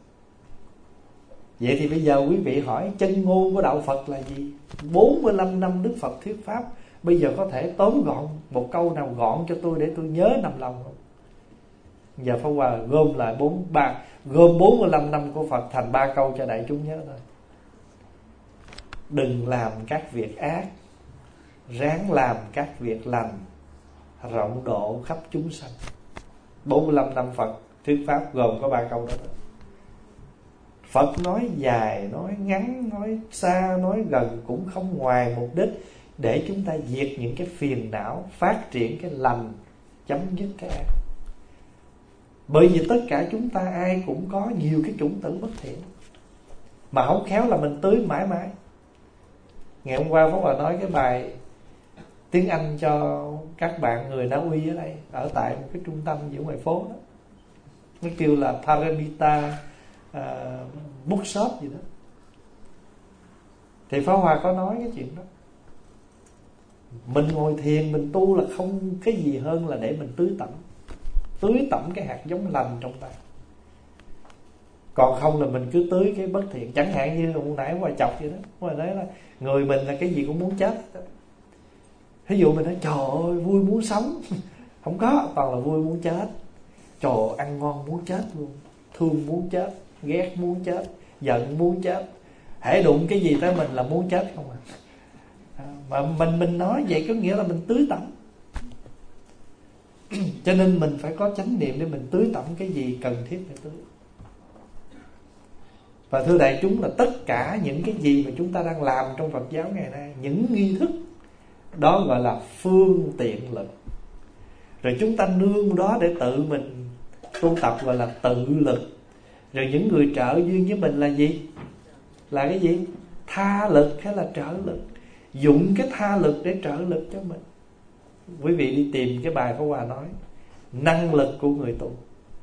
Vậy thì bây giờ quý vị hỏi chân ngôn của đạo Phật là gì? bốn mươi lăm năm Đức Phật thuyết pháp, bây giờ có thể tóm gọn một câu nào gọn cho tôi để tôi nhớ nằm lòng không? Giờ Pháp Hòa gom lại bốn ba gom bốn mươi lăm năm của Phật thành ba câu cho đại chúng nhớ thôi. Đừng làm các việc ác, ráng làm các việc lành, rộng độ khắp chúng sanh. bốn mươi lăm năm Phật thuyết pháp gồm có ba câu đó thôi. Phật nói dài, nói ngắn, nói xa, nói gần cũng không ngoài mục đích để chúng ta diệt những cái phiền não, phát triển cái lành, chấm dứt cái ác. Bởi vì tất cả chúng ta ai cũng có nhiều cái chủng tử bất thiện, mà không khéo là mình tưới mãi mãi. Ngày hôm qua Pháp Hòa nói cái bài tiếng Anh cho các bạn người Na Uy ở đây, ở tại một cái trung tâm giữa ngoài phố đó. Nó kêu là Paramita uh, Bookshop gì đó. Thì Pháp Hòa có nói cái chuyện đó. Mình ngồi thiền, mình tu là không cái gì hơn là để mình tưới tẩm, tưới tẩm cái hạt giống lành trong ta. Còn không là mình cứ tưới cái bất thiện. Chẳng hạn như hồi nãy Hòa chọc vậy đó, Hòa nói là người mình là cái gì cũng muốn chết. Ví dụ mình nói trời ơi vui muốn sống, không có, toàn là vui muốn chết. Trời ơi, ăn ngon muốn chết luôn, thương muốn chết, ghét muốn chết, giận muốn chết. Hễ đụng cái gì tới mình là muốn chết không à. Mà mình mình nói vậy có nghĩa là mình tưới tẩm. Cho nên mình phải có chánh niệm để mình tưới tẩm cái gì cần thiết để tưới. Và thưa đại chúng là tất cả những cái gì mà chúng ta đang làm trong Phật giáo ngày nay, những nghi thức đó gọi là phương tiện lực. Rồi chúng ta nương đó để tự mình tu tập gọi là tự lực. Rồi những người trợ duyên với mình là gì? Là cái gì? Tha lực hay là trợ lực? Dụng cái tha lực để trợ lực cho mình. Quý vị đi tìm cái bài Pháp Hòa nói năng lực của người tu.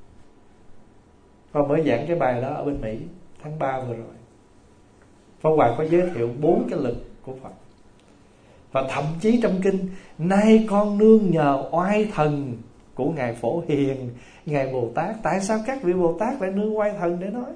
Và mới giảng cái bài đó ở bên Mỹ tháng ba vừa rồi. Pháp Hòa có giới thiệu bốn cái lực của Phật. Và thậm chí trong kinh, nay con nương nhờ oai thần của Ngài Phổ Hiền, Ngài Bồ Tát. Tại sao các vị Bồ Tát lại nương oai thần để nói?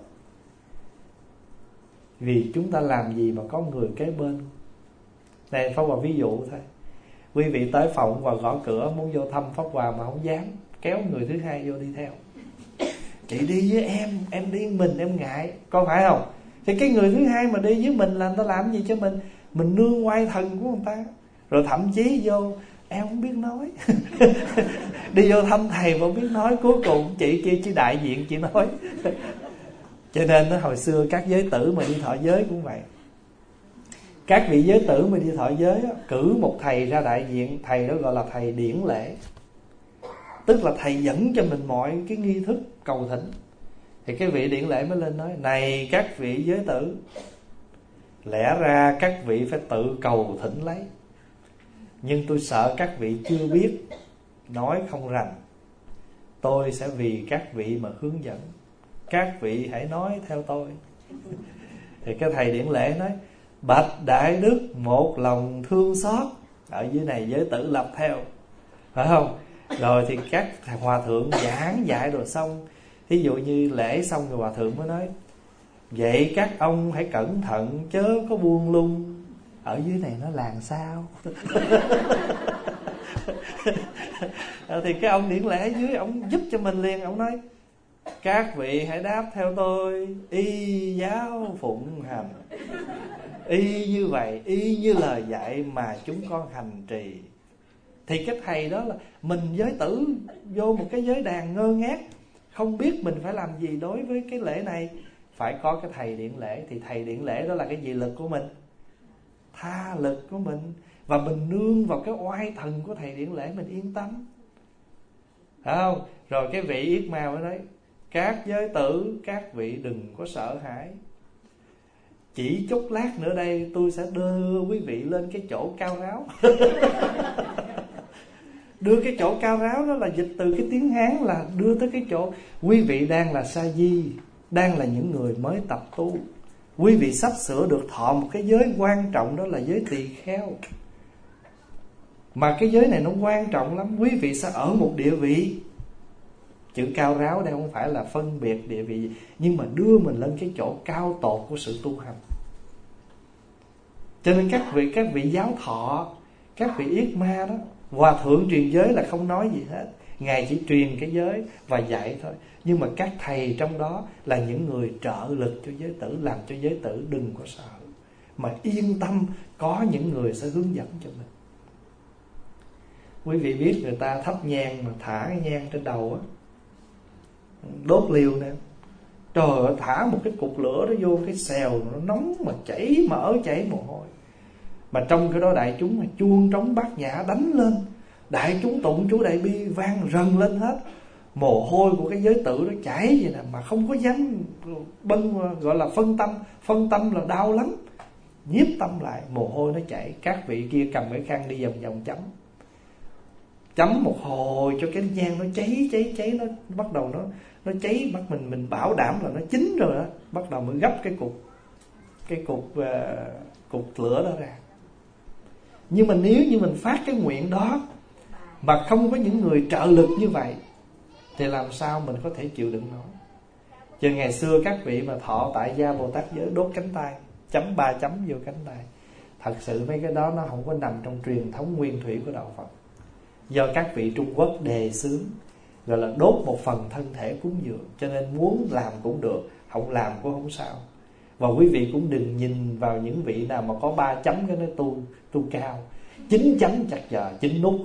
Vì chúng ta làm gì mà có người kế bên. Này Pháp Hòa ví dụ thôi. Quý vị tới phòng và gõ cửa muốn vô thăm Pháp Hòa mà không dám, kéo người thứ hai vô đi theo. Chị đi với em, em đi mình em ngại, có phải không? Thì cái người thứ hai mà đi với mình là người ta làm gì cho mình? Mình nương oai thần của người ta. Rồi thậm chí vô em không biết nói đi vô thăm thầy mà không biết nói, cuối cùng chị kia chỉ đại diện chị nói. Cho nên nó hồi xưa các giới tử mà đi thọ giới cũng vậy. Các vị giới tử mà đi thọ giới đó, cử một thầy ra đại diện. Thầy đó gọi là thầy điển lễ, tức là thầy dẫn cho mình mọi cái nghi thức cầu thỉnh. Thì cái vị điển lễ mới lên nói: này các vị giới tử, lẽ ra các vị phải tự cầu thỉnh lấy, nhưng tôi sợ các vị chưa biết, nói không rành. Tôi sẽ vì các vị mà hướng dẫn, các vị hãy nói theo tôi. Thì cái thầy điển lễ nói: bạch đại đức một lòng thương xót. Ở dưới này giới tử lập theo, phải không? Rồi thì các hòa thượng giảng dạy rồi xong, ví dụ như lễ xong rồi hòa thượng mới nói: vậy các ông hãy cẩn thận chớ có buông lung. Ở dưới này nó làm sao? Thì cái ông điển lễ dưới ông giúp cho mình liền. Ông nói: các vị hãy đáp theo tôi, y giáo phụng hành. Y như vậy, y như lời dạy mà chúng con hành trì. Thì cái thầy đó là mình giới tử vô một cái giới đàn ngơ ngác, không biết mình phải làm gì đối với cái lễ này. phải có cái thầy điển lễ. Thì thầy điển lễ đó là cái gì? Lực của mình, tha lực của mình. Và mình nương vào cái oai thần của thầy điển lễ, mình yên tâm. Phải không? Rồi cái vị Yết Ma mới nói: các giới tử, các vị đừng có sợ hãi. Chỉ chút lát nữa đây tôi sẽ đưa quý vị lên cái chỗ cao ráo. Đưa cái chỗ cao ráo đó là dịch từ cái tiếng Hán là đưa tới cái chỗ quý vị đang là sa di, đang là những người mới tập tu. Quý vị sắp sửa được thọ một cái giới quan trọng, đó là giới tỳ kheo. Mà cái giới này nó quan trọng lắm. Quý vị sẽ ở một địa vị. Chữ cao ráo đây không phải là phân biệt địa vị gì, nhưng mà đưa mình lên cái chỗ cao tột của sự tu hành. Cho nên các vị các vị giáo thọ, các vị Yết Ma đó, Hòa thượng truyền giới là không nói gì hết. Ngài chỉ truyền cái giới và dạy thôi. Nhưng mà các thầy trong đó là những người trợ lực cho giới tử, làm cho giới tử đừng có sợ, mà yên tâm, có những người sẽ hướng dẫn cho mình. Quý vị biết người ta thắp nhang mà thả cái nhang trên đầu á, đốt liều nè, trời ơi, thả một cái cục lửa đó vô cái xèo, nó nóng mà chảy mỡ chảy mồ hôi. Mà trong cái đó đại chúng mà chuông trống bát nhã đánh lên, đại chúng tụng chú Đại Bi vang rần lên hết. Mồ hôi của cái giới tử nó chảy vậy nè, mà không có dám bân, gọi là phân tâm. Phân tâm là đau lắm, nhiếp tâm lại, mồ hôi nó chảy. Các vị kia cầm cái khăn đi vòng vòng chấm, chấm một hồi cho cái nhang nó cháy cháy cháy, nó bắt đầu nó nó cháy, bắt mình mình bảo đảm là nó chín rồi đó, bắt đầu mới gấp cái cục cái cục uh, cục lửa đó ra. Nhưng mà nếu như mình phát cái nguyện đó mà không có những người trợ lực như vậy thì làm sao mình có thể chịu đựng nổi. Chứ ngày xưa các vị mà thọ tại gia Bồ Tát giới đốt cánh tay, chấm ba chấm vô cánh tay. Thật sự mấy cái đó nó không có nằm trong truyền thống nguyên thủy của đạo Phật. Do các vị Trung Quốc đề xướng, gọi là đốt một phần thân thể cúng dường, cho nên muốn làm cũng được, không làm cũng không sao. Và quý vị cũng đừng nhìn vào những vị nào mà có ba chấm cái nó tu tu cao, chín chấm chặt giờ chín nút.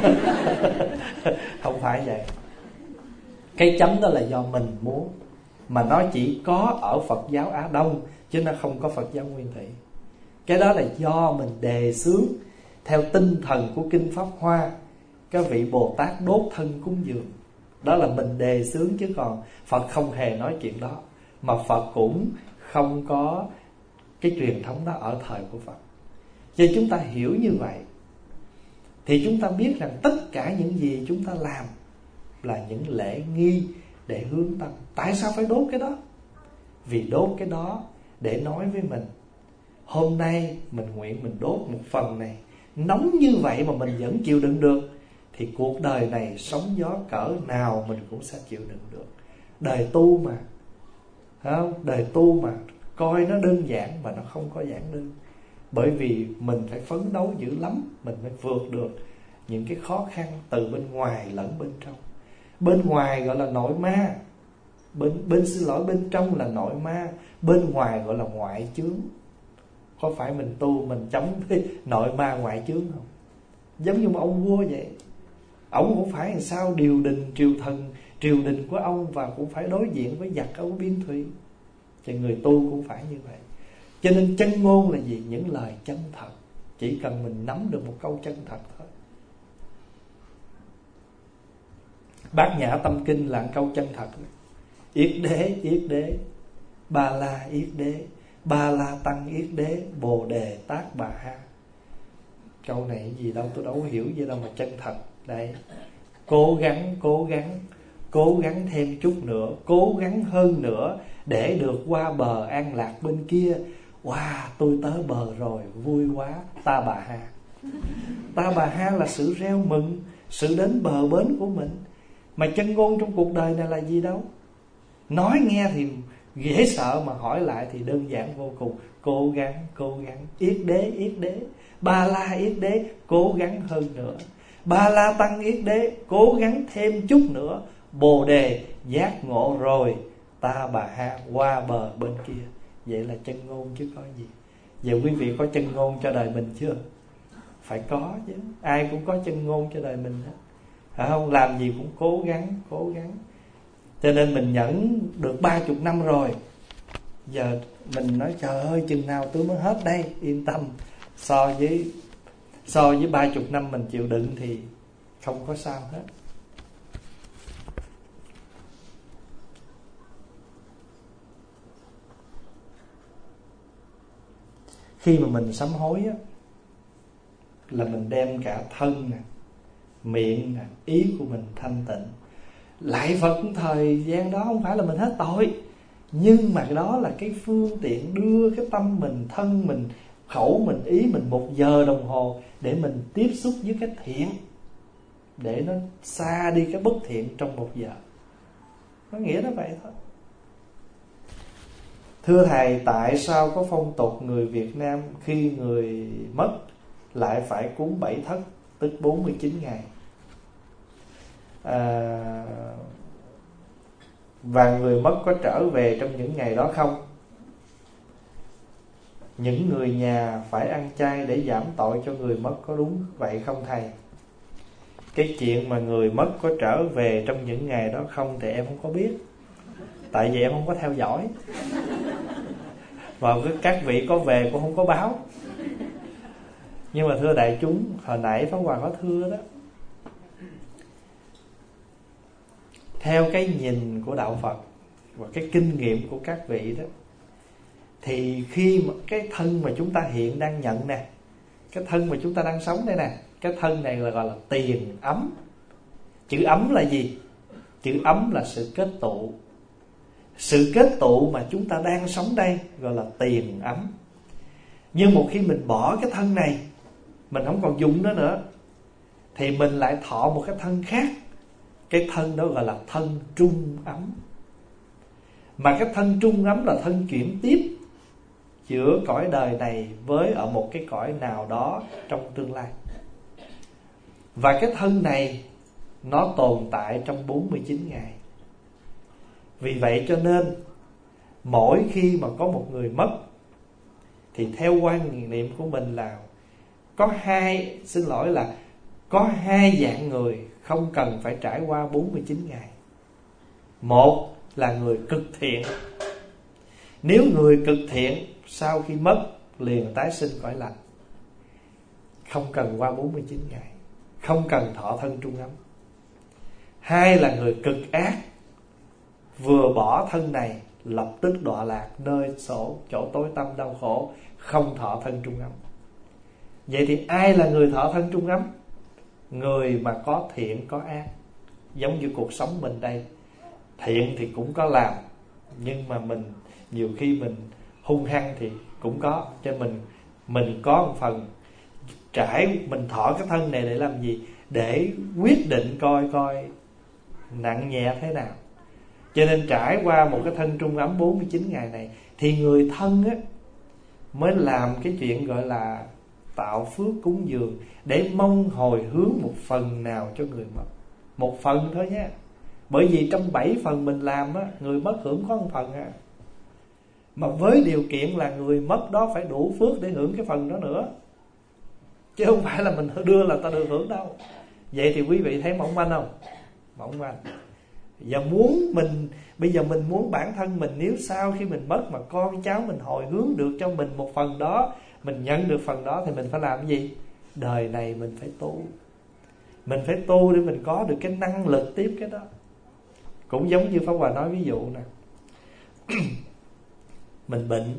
Không phải vậy. Cái chấm đó là do mình muốn, mà nó chỉ có ở Phật giáo Á Đông, chứ nó không có Phật giáo Nguyên Thủy. Cái đó là do mình đề xướng theo tinh thần của Kinh Pháp Hoa. Các vị Bồ Tát đốt thân cúng dường, đó là mình đề xướng, chứ còn Phật không hề nói chuyện đó. Mà Phật cũng không có cái truyền thống đó ở thời của Phật. Cho chúng ta hiểu như vậy thì chúng ta biết rằng tất cả những gì chúng ta làm là những lễ nghi để hướng tâm. Tại sao phải đốt cái đó? Vì đốt cái đó để nói với mình, hôm nay mình nguyện mình đốt một phần này, nóng như vậy mà mình vẫn chịu đựng được, thì cuộc đời này sóng gió cỡ nào mình cũng sẽ chịu đựng được. Đời tu mà, không? Đời tu mà coi nó đơn giản mà nó không có giản đơn. Bởi vì mình phải phấn đấu dữ lắm, mình mới vượt được những cái khó khăn từ bên ngoài lẫn bên trong. Bên ngoài gọi là nội ma, bên bên xin lỗi bên trong là nội ma, bên ngoài gọi là ngoại chướng. Có phải mình tu mình chống với nội ma ngoại chướng không? Giống như một ông vua vậy, ông cũng phải làm sao điều đình triều thần, triều đình của ông, và cũng phải đối diện với giặc ở biên thùy. Thì người tu cũng phải như vậy. Cho nên chân ngôn là gì? Những lời chân thật. Chỉ cần mình nắm được một câu chân thật thôi. Bát Nhã Tâm Kinh là một câu chân thật. Yết đế, yết đế, Ba la yết đế, Ba la tăng yết đế, Bồ đề tát bà ha. Câu này gì đâu, tôi đâu có hiểu gì đâu mà chân thật. Đây, cố gắng, cố gắng, cố gắng thêm chút nữa, cố gắng hơn nữa để được qua bờ an lạc bên kia. Wow, tôi tới bờ rồi, vui quá, ta bà ha. Ta bà ha là sự reo mừng, sự đến bờ bến của mình. Mà chân ngôn trong cuộc đời này là gì đâu. Nói nghe thì dễ sợ, mà hỏi lại thì đơn giản vô cùng. Cố gắng, cố gắng, yết đế, yết đế, Ba la yết đế, cố gắng hơn nữa, Ba la tăng yết đế, cố gắng thêm chút nữa, Bồ đề giác ngộ rồi, ta bà ha qua bờ bên kia. Vậy là chân ngôn chứ có gì. Giờ quý vị có chân ngôn cho đời mình chưa? Phải có chứ. Ai cũng có chân ngôn cho đời mình hết, phải không? Làm gì cũng cố gắng, cố gắng. Cho nên mình nhẫn được ba chục năm rồi, Giờ mình nói trời ơi chừng nào tôi mới hết đây. Yên tâm, so với So với ba chục năm mình chịu đựng thì không có sao hết. Khi mà mình sám hối á, là mình đem cả thân nè, miệng nè, ý của mình thanh tịnh. Lại Phật thời gian đó không phải là mình hết tội, nhưng mà đó là cái phương tiện đưa cái tâm mình, thân mình, khẩu mình, ý mình một giờ đồng hồ để mình tiếp xúc với cái thiện, để nó xa đi cái bất thiện trong một giờ. Có nghĩa nó vậy thôi. Thưa Thầy, tại sao có phong tục người Việt Nam khi người mất lại phải cúng bảy thất, tức bốn mươi chín ngày? À, và người mất có trở về trong những ngày đó không? Những người nhà phải ăn chay để giảm tội cho người mất, có đúng vậy không Thầy? Cái chuyện mà người mất có trở về trong những ngày đó không thì em không có biết, tại vì em không có theo dõi. Và các vị có về cũng không có báo. Nhưng mà thưa đại chúng, hồi nãy Pháp Hòa có thưa đó, theo cái nhìn của đạo Phật và cái kinh nghiệm của các vị đó, thì khi mà cái thân mà chúng ta hiện đang nhận nè, cái thân mà chúng ta đang sống đây nè, cái thân này là gọi là tiền ấm. Chữ ấm là gì? Chữ ấm là sự kết tụ. Sự kết tụ mà chúng ta đang sống đây gọi là tiền ấm. Nhưng một khi mình bỏ cái thân này, mình không còn dùng nó nữa, thì mình lại thọ một cái thân khác. Cái thân đó gọi là thân trung ấm. Mà cái thân trung ấm là thân chuyển tiếp giữa cõi đời này với ở một cái cõi nào đó trong tương lai. Và cái thân này nó tồn tại trong bốn mươi chín ngày. Vì vậy cho nên mỗi khi mà có một người mất, thì theo quan niệm của mình là có hai, xin lỗi là có hai dạng người không cần phải trải qua bốn mươi chín ngày. Một là người cực thiện. Nếu người cực thiện sau khi mất liền tái sinh cõi lành, không cần qua bốn mươi chín ngày, không cần thọ thân trung ấm. Hai là người cực ác, vừa bỏ thân này lập tức đọa lạc nơi sổ chỗ tối tăm đau khổ, không thọ thân trung ấm. Vậy thì ai là người thọ thân trung ấm? Người mà có thiện có ác. Giống như cuộc sống mình đây, thiện thì cũng có làm, nhưng mà mình nhiều khi mình hung hăng thì cũng có. Cho mình Mình có một phần trải, mình thọ cái thân này để làm gì? Để quyết định coi coi nặng nhẹ thế nào. Cho nên trải qua một cái thân trung ấm bốn mươi chín ngày này, thì người thân á mới làm cái chuyện gọi là tạo phước cúng dường, để mong hồi hướng một phần nào cho người mất. Một phần thôi nhé. Bởi vì trong bảy phần mình làm á, người mất hưởng có một phần à. Mà với điều kiện là người mất đó phải đủ phước để hưởng cái phần đó nữa, chứ không phải là mình đưa là ta được hưởng đâu. Vậy thì quý vị thấy mỏng manh không? Mỏng manh. Giờ muốn mình, bây giờ mình muốn bản thân mình, nếu sau khi mình mất mà con cháu mình hồi hướng được cho mình một phần đó, mình nhận được phần đó, thì mình phải làm cái gì? Đời này mình phải tu. Mình phải tu để mình có được cái năng lực tiếp cái đó. Cũng giống như Pháp Hòa nói ví dụ nè. Mình bệnh,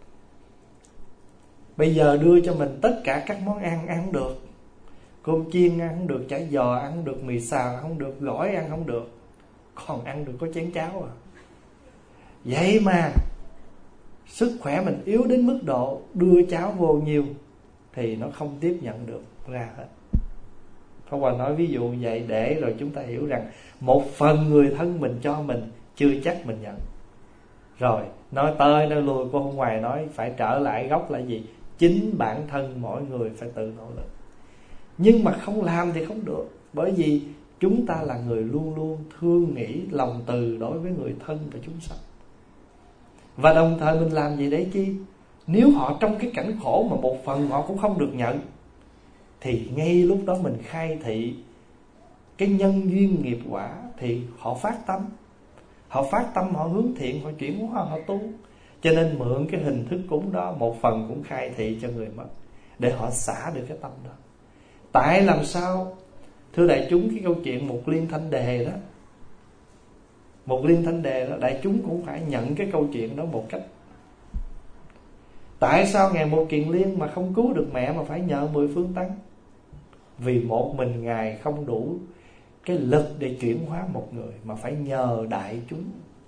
bây giờ đưa cho mình tất cả các món ăn, ăn không được. Cơm chiên ăn không được, chả giò ăn không được, mì xào ăn không được, gỏi ăn không được, còn ăn được có chén cháo à. Vậy mà sức khỏe mình yếu đến mức độ đưa cháo vô nhiều thì nó không tiếp nhận được ra hết. Pháp Hòa nói ví dụ vậy để rồi chúng ta hiểu rằng một phần người thân mình cho mình chưa chắc mình nhận. Rồi nói tới nói lui, cô hôm ngoài nói phải trở lại gốc là gì? Chính bản thân mỗi người phải tự nỗ lực. Nhưng mà không làm thì không được. Bởi vì chúng ta là người luôn luôn thương nghĩ, lòng từ đối với người thân và chúng sanh. Và đồng thời mình làm gì để chi? Nếu họ trong cái cảnh khổ mà một phần họ cũng không được nhận, thì ngay lúc đó mình khai thị cái nhân duyên nghiệp quả, thì họ phát tâm. Họ phát tâm, họ hướng thiện, họ chuyển hóa, họ tu. Cho nên mượn cái hình thức cúng đó, một phần cũng khai thị cho người mất, để họ xả được cái tâm đó. Tại làm sao? Thưa đại chúng, cái câu chuyện Mục Liên Thanh Đề đó, Mục Liên Thanh Đề đó, đại chúng cũng phải nhận cái câu chuyện đó một cách. Tại sao Ngài Một Kiền Liên mà không cứu được mẹ mà phải nhờ mười phương tăng? Vì một mình Ngài không đủ cái lực để chuyển hóa một người, mà phải nhờ đại chúng.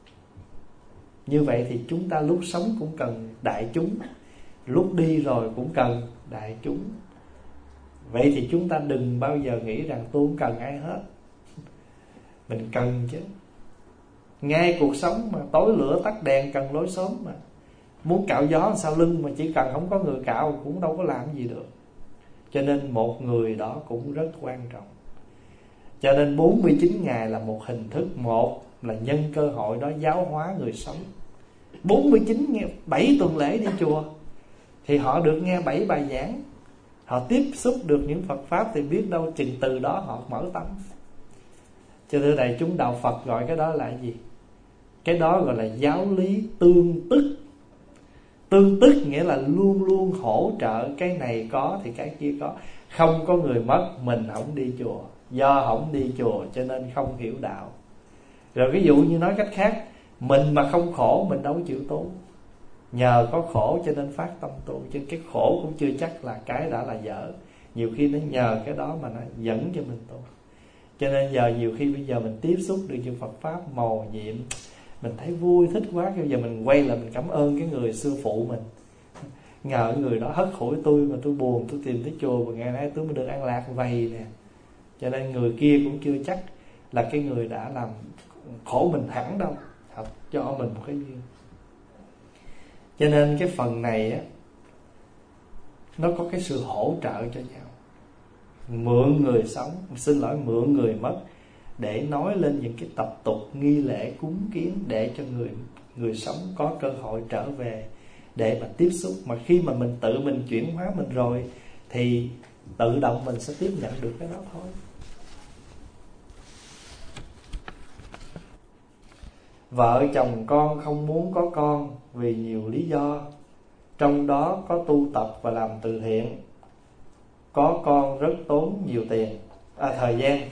Như vậy thì chúng ta lúc sống cũng cần đại chúng, lúc đi rồi cũng cần đại chúng. Vậy thì chúng ta đừng bao giờ nghĩ rằng tôi không cần ai hết. Mình cần chứ. Ngay cuộc sống mà tối lửa tắt đèn cần lối xóm mà. Muốn cạo gió sau lưng mà chỉ cần không có người cạo cũng đâu có làm gì được. Cho nên một người đó cũng rất quan trọng. Cho nên bốn mươi chín ngày là một hình thức. Một là nhân cơ hội đó giáo hóa người sống. bốn mươi chín ngày, bảy tuần lễ đi chùa thì họ được nghe bảy bài giảng, họ tiếp xúc được những Phật Pháp, thì biết đâu chừng từ đó họ mở tâm. Cho nên đại chúng đạo Phật gọi cái đó là gì? Cái đó gọi là giáo lý tương tức. Tương tức nghĩa là luôn luôn hỗ trợ. Cái này có thì cái kia có. Không có người mất, mình không đi chùa. Do không đi chùa cho nên không hiểu đạo. Rồi ví dụ như nói cách khác, mình mà không khổ mình đâu chịu tu. Nhờ có khổ cho nên phát tâm tu. Chứ cái khổ cũng chưa chắc là cái đã là dở. Nhiều khi nó nhờ cái đó mà nó dẫn cho mình tu. Cho nên giờ nhiều khi bây giờ mình tiếp xúc được những Phật Pháp mầu nhiệm, mình thấy vui thích quá. Bây giờ mình quay lại mình cảm ơn cái người sư phụ mình. Nhờ người đó hất hủi tôi mà tôi buồn, tôi tìm tới chùa, và ngày nay tôi mới được an lạc vầy nè. Cho nên người kia cũng chưa chắc là cái người đã làm khổ mình hẳn đâu, họ cho mình một cái duyên. Cho nên cái phần này á, nó có cái sự hỗ trợ cho nhau. Mượn người sống, xin lỗi mượn người mất, để nói lên những cái tập tục nghi lễ cúng kiến, để cho người người sống có cơ hội trở về để mà tiếp xúc. Mà khi mà mình tự mình chuyển hóa mình rồi thì tự động mình sẽ tiếp nhận được cái đó thôi. Vợ chồng con không muốn có con vì nhiều lý do, trong đó có tu tập và làm từ thiện. Có con rất tốn nhiều tiền, à, thời gian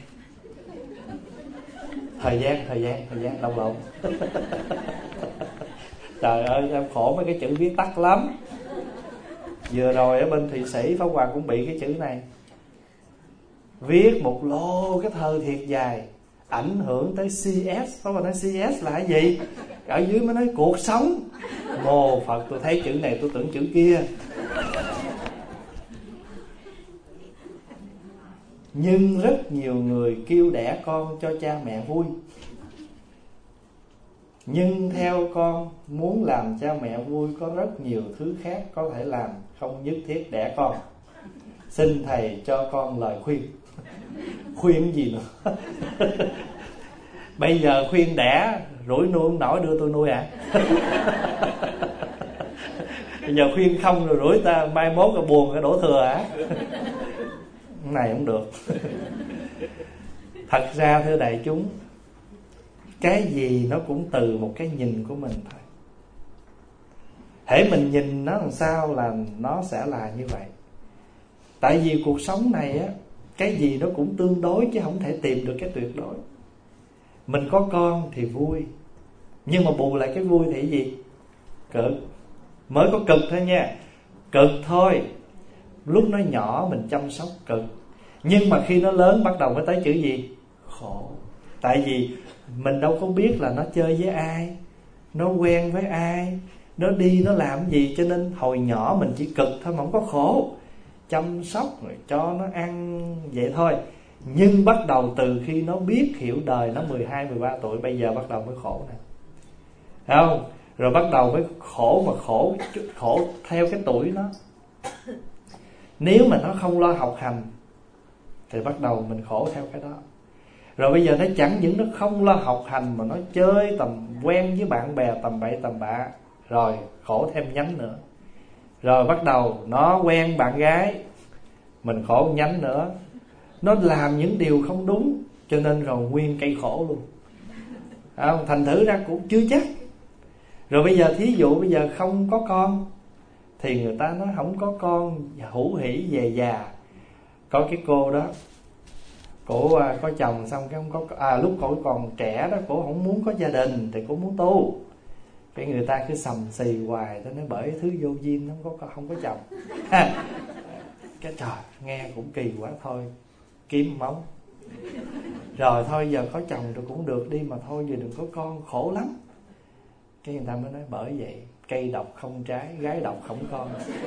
Thời gian, thời gian, thời gian, lộn lộn Trời ơi, em khổ mấy cái chữ viết tắt lắm. Vừa rồi ở bên Thụy Sĩ, Pháp Hòa cũng bị cái chữ này. Viết một lô cái thơ thiệt dài, ảnh hưởng tới xê ét. Pháp Hòa nói xê ét là cái gì? Ở dưới mới nói cuộc sống. Mồ Phật, tôi thấy chữ này tôi tưởng chữ kia. Nhưng rất nhiều người kêu đẻ con cho cha mẹ vui. Nhưng theo con, muốn làm cha mẹ vui có rất nhiều thứ khác có thể làm, không nhất thiết đẻ con. Xin thầy cho con lời khuyên. Khuyên gì nữa? Bây giờ khuyên đẻ, rủi nuôi không nổi đưa tôi nuôi à? Bây giờ khuyên không rồi rủi ta mai mốt là buồn cái đổ thừa à? Cái này không được. Thật ra thưa đại chúng, cái gì nó cũng từ một cái nhìn của mình thôi. Hễ mình nhìn nó làm sao là nó sẽ là như vậy. Tại vì cuộc sống này á, cái gì nó cũng tương đối chứ không thể tìm được cái tuyệt đối. Mình có con thì vui, nhưng mà bù lại cái vui thì gì? Cực. Mới có cực thôi nha. Cực thôi. Lúc nó nhỏ mình chăm sóc cực, nhưng mà khi nó lớn bắt đầu mới tới chữ gì? Khổ. Tại vì mình đâu có biết là nó chơi với ai, nó quen với ai, nó đi nó làm gì. Cho nên hồi nhỏ mình chỉ cực thôi mà không có khổ. Chăm sóc rồi cho nó ăn vậy thôi. Nhưng bắt đầu từ khi nó biết hiểu đời, nó mười hai, mười ba tuổi, bây giờ bắt đầu mới khổ nè. Thấy không? Rồi bắt đầu mới khổ, mà khổ khổ theo cái tuổi nó. Nếu mà nó không lo học hành thì bắt đầu mình khổ theo cái đó. Rồi bây giờ nó chẳng những nó không lo học hành mà nó chơi tầm quen với bạn bè tầm bậy tầm bạ, rồi khổ thêm nhánh nữa. Rồi bắt đầu nó quen bạn gái, mình khổ nhánh nữa. Nó làm những điều không đúng, cho nên rồi nguyên cây khổ luôn. À, thành thử ra cũng chưa chắc. Rồi bây giờ thí dụ bây giờ không có con thì người ta nói không có con hữu hỷ về già. Có cái cô đó, cổ à, có chồng xong cái không có à, lúc cổ còn trẻ đó cổ không muốn có gia đình thì cổ muốn tu. Cái người ta cứ sầm xì hoài, ta nói bởi thứ vô duyên nó không có không có chồng. Cái trời nghe cũng kỳ quá, thôi kiếm móng. Rồi thôi giờ có chồng rồi cũng được đi, mà thôi giờ đừng có con khổ lắm. Cái người ta mới nói bởi vậy cây độc không trái, gái độc không con.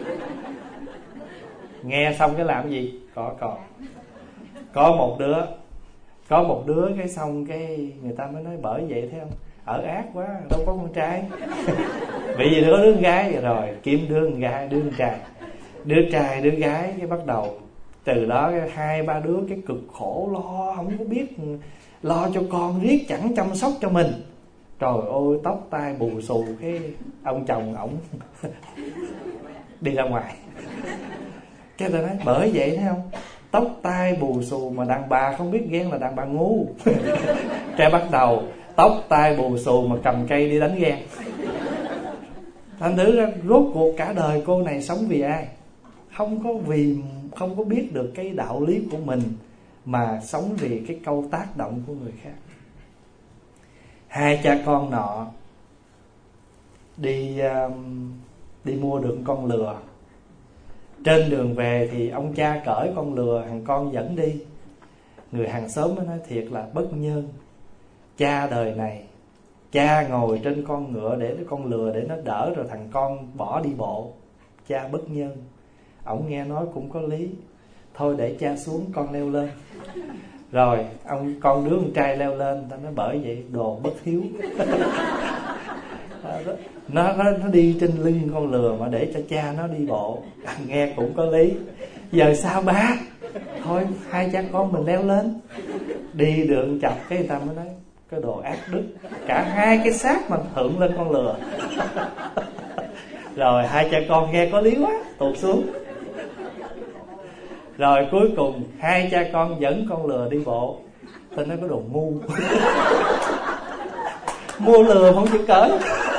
Nghe xong cái làm gì? Có con. Có một đứa Có một đứa cái xong cái người ta mới nói bởi vậy thấy không, ở ác quá đâu có con trai. Bị gì đứa đứa gái rồi kiếm đứa con gái, đứa con trai, đứa trai đứa gái. Cái bắt đầu từ đó hai ba đứa cái cực khổ, lo không có biết lo cho con, riết chẳng chăm sóc cho mình. Trời ơi tóc tai bù xù. Cái ông chồng ổng đi ra ngoài. Cái ta nói bởi vậy thấy không, tóc tai bù xù mà đàn bà không biết ghen là đàn bà ngu. Cái bắt đầu tóc tai bù xù mà cầm cây đi đánh ghen. Thành thử ra rốt cuộc cả đời cô này sống vì ai? Không có vì không có biết được cái đạo lý của mình, mà sống vì cái câu tác động của người khác. Hai cha con nọ đi um, đi mua được con lừa. Trên đường về thì ông cha cởi con lừa, thằng con dẫn đi. Người hàng xóm mới nói thiệt là bất nhân. Cha đời này, cha ngồi trên con ngựa để con lừa để nó đỡ, rồi thằng con bỏ đi bộ. Cha bất nhân. Ổng nghe nói cũng có lý, thôi để cha xuống con leo lên. Rồi ông con đứa con trai leo lên. Ta nói bởi vậy đồ bất hiếu. nó, nó, nó đi trên lưng con lừa mà để cho cha nó đi bộ. Nghe cũng có lý. Giờ sao ba? Thôi hai cha con mình leo lên. Đi đường chập cái người ta mới nói cái đồ ác đức, cả hai cái xác mà thượng lên con lừa. Rồi hai cha con nghe có lý quá, tụt xuống. Rồi cuối cùng hai cha con dẫn con lừa đi bộ. Tên nó có đồ ngu. Mua lừa không chịu cởi.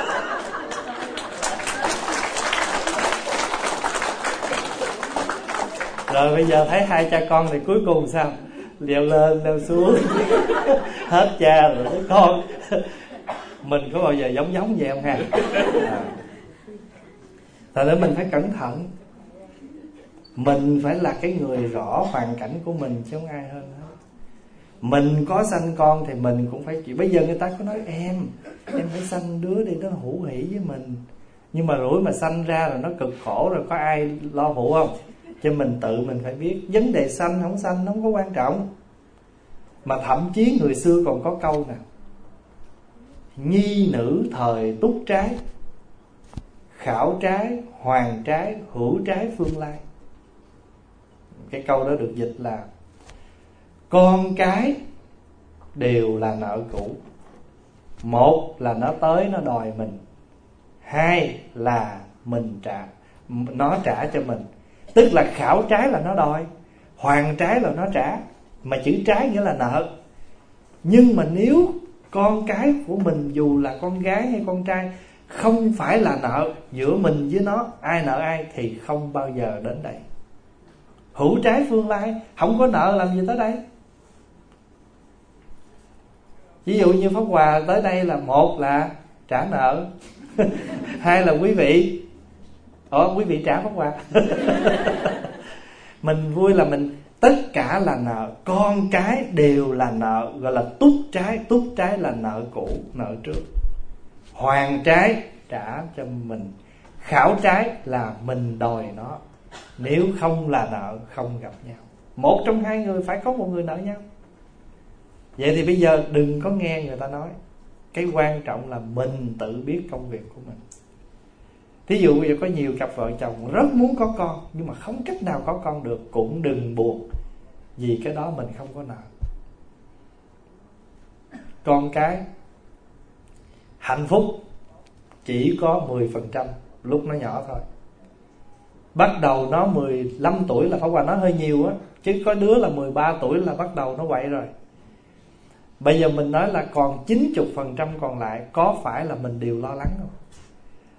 Rồi bây giờ thấy hai cha con thì cuối cùng sao? Leo lên leo xuống. Hết cha rồi tới con. Mình có bao giờ giống giống vậy không ha? À. Thật ra mình phải cẩn thận. Mình phải là cái người rõ hoàn cảnh của mình chứ không ai hơn hết. Mình có sanh con thì mình cũng phải chịu. Bây giờ người ta có nói em Em phải sanh đứa đi, nó hữu hỷ với mình. Nhưng mà rủi mà sanh ra rồi nó cực khổ, rồi có ai lo phụ không? Cho mình tự mình phải biết. Vấn đề sanh không sanh nó không có quan trọng. Mà thậm chí người xưa còn có câu nào: nhi nữ thời túc trái, khảo trái, hoàng trái, hữu trái phương lai. Cái câu đó được dịch là con cái đều là nợ cũ. Một là nó tới nó đòi mình, hai là mình trả, nó trả cho mình. Tức là khảo trái là nó đòi, hoàng trái là nó trả. Mà chữ trái nghĩa là nợ. Nhưng mà nếu con cái của mình, dù là con gái hay con trai, không phải là nợ giữa mình với nó, ai nợ ai, thì không bao giờ đến đây. Hữu trái phương lai, không có nợ làm gì tới đây. Ví dụ như Pháp Hòa tới đây là một là trả nợ, hai là quý vị. Ủa quý vị trả Pháp Hòa. Mình vui là mình tất cả là nợ. Con cái đều là nợ, gọi là túc trái. Túc trái là nợ cũ, nợ trước. Hoàng trái trả cho mình, khảo trái là mình đòi nó. Nếu không là nợ không gặp nhau. Một trong hai người phải có một người nợ nhau. Vậy thì bây giờ đừng có nghe người ta nói. Cái quan trọng là mình tự biết công việc của mình. Thí dụ bây giờ có nhiều cặp vợ chồng rất muốn có con, nhưng mà không cách nào có con được, cũng đừng buồn, vì cái đó mình không có nợ. Con cái hạnh phúc chỉ có mười phần trăm lúc nó nhỏ thôi. Bắt đầu nó mười lăm tuổi là Pháp Hòa nói hơi nhiều á, chứ có đứa là mười ba tuổi là bắt đầu nó quậy rồi. Bây giờ mình nói là còn chín mươi phần trăm còn lại, có phải là mình đều lo lắng không?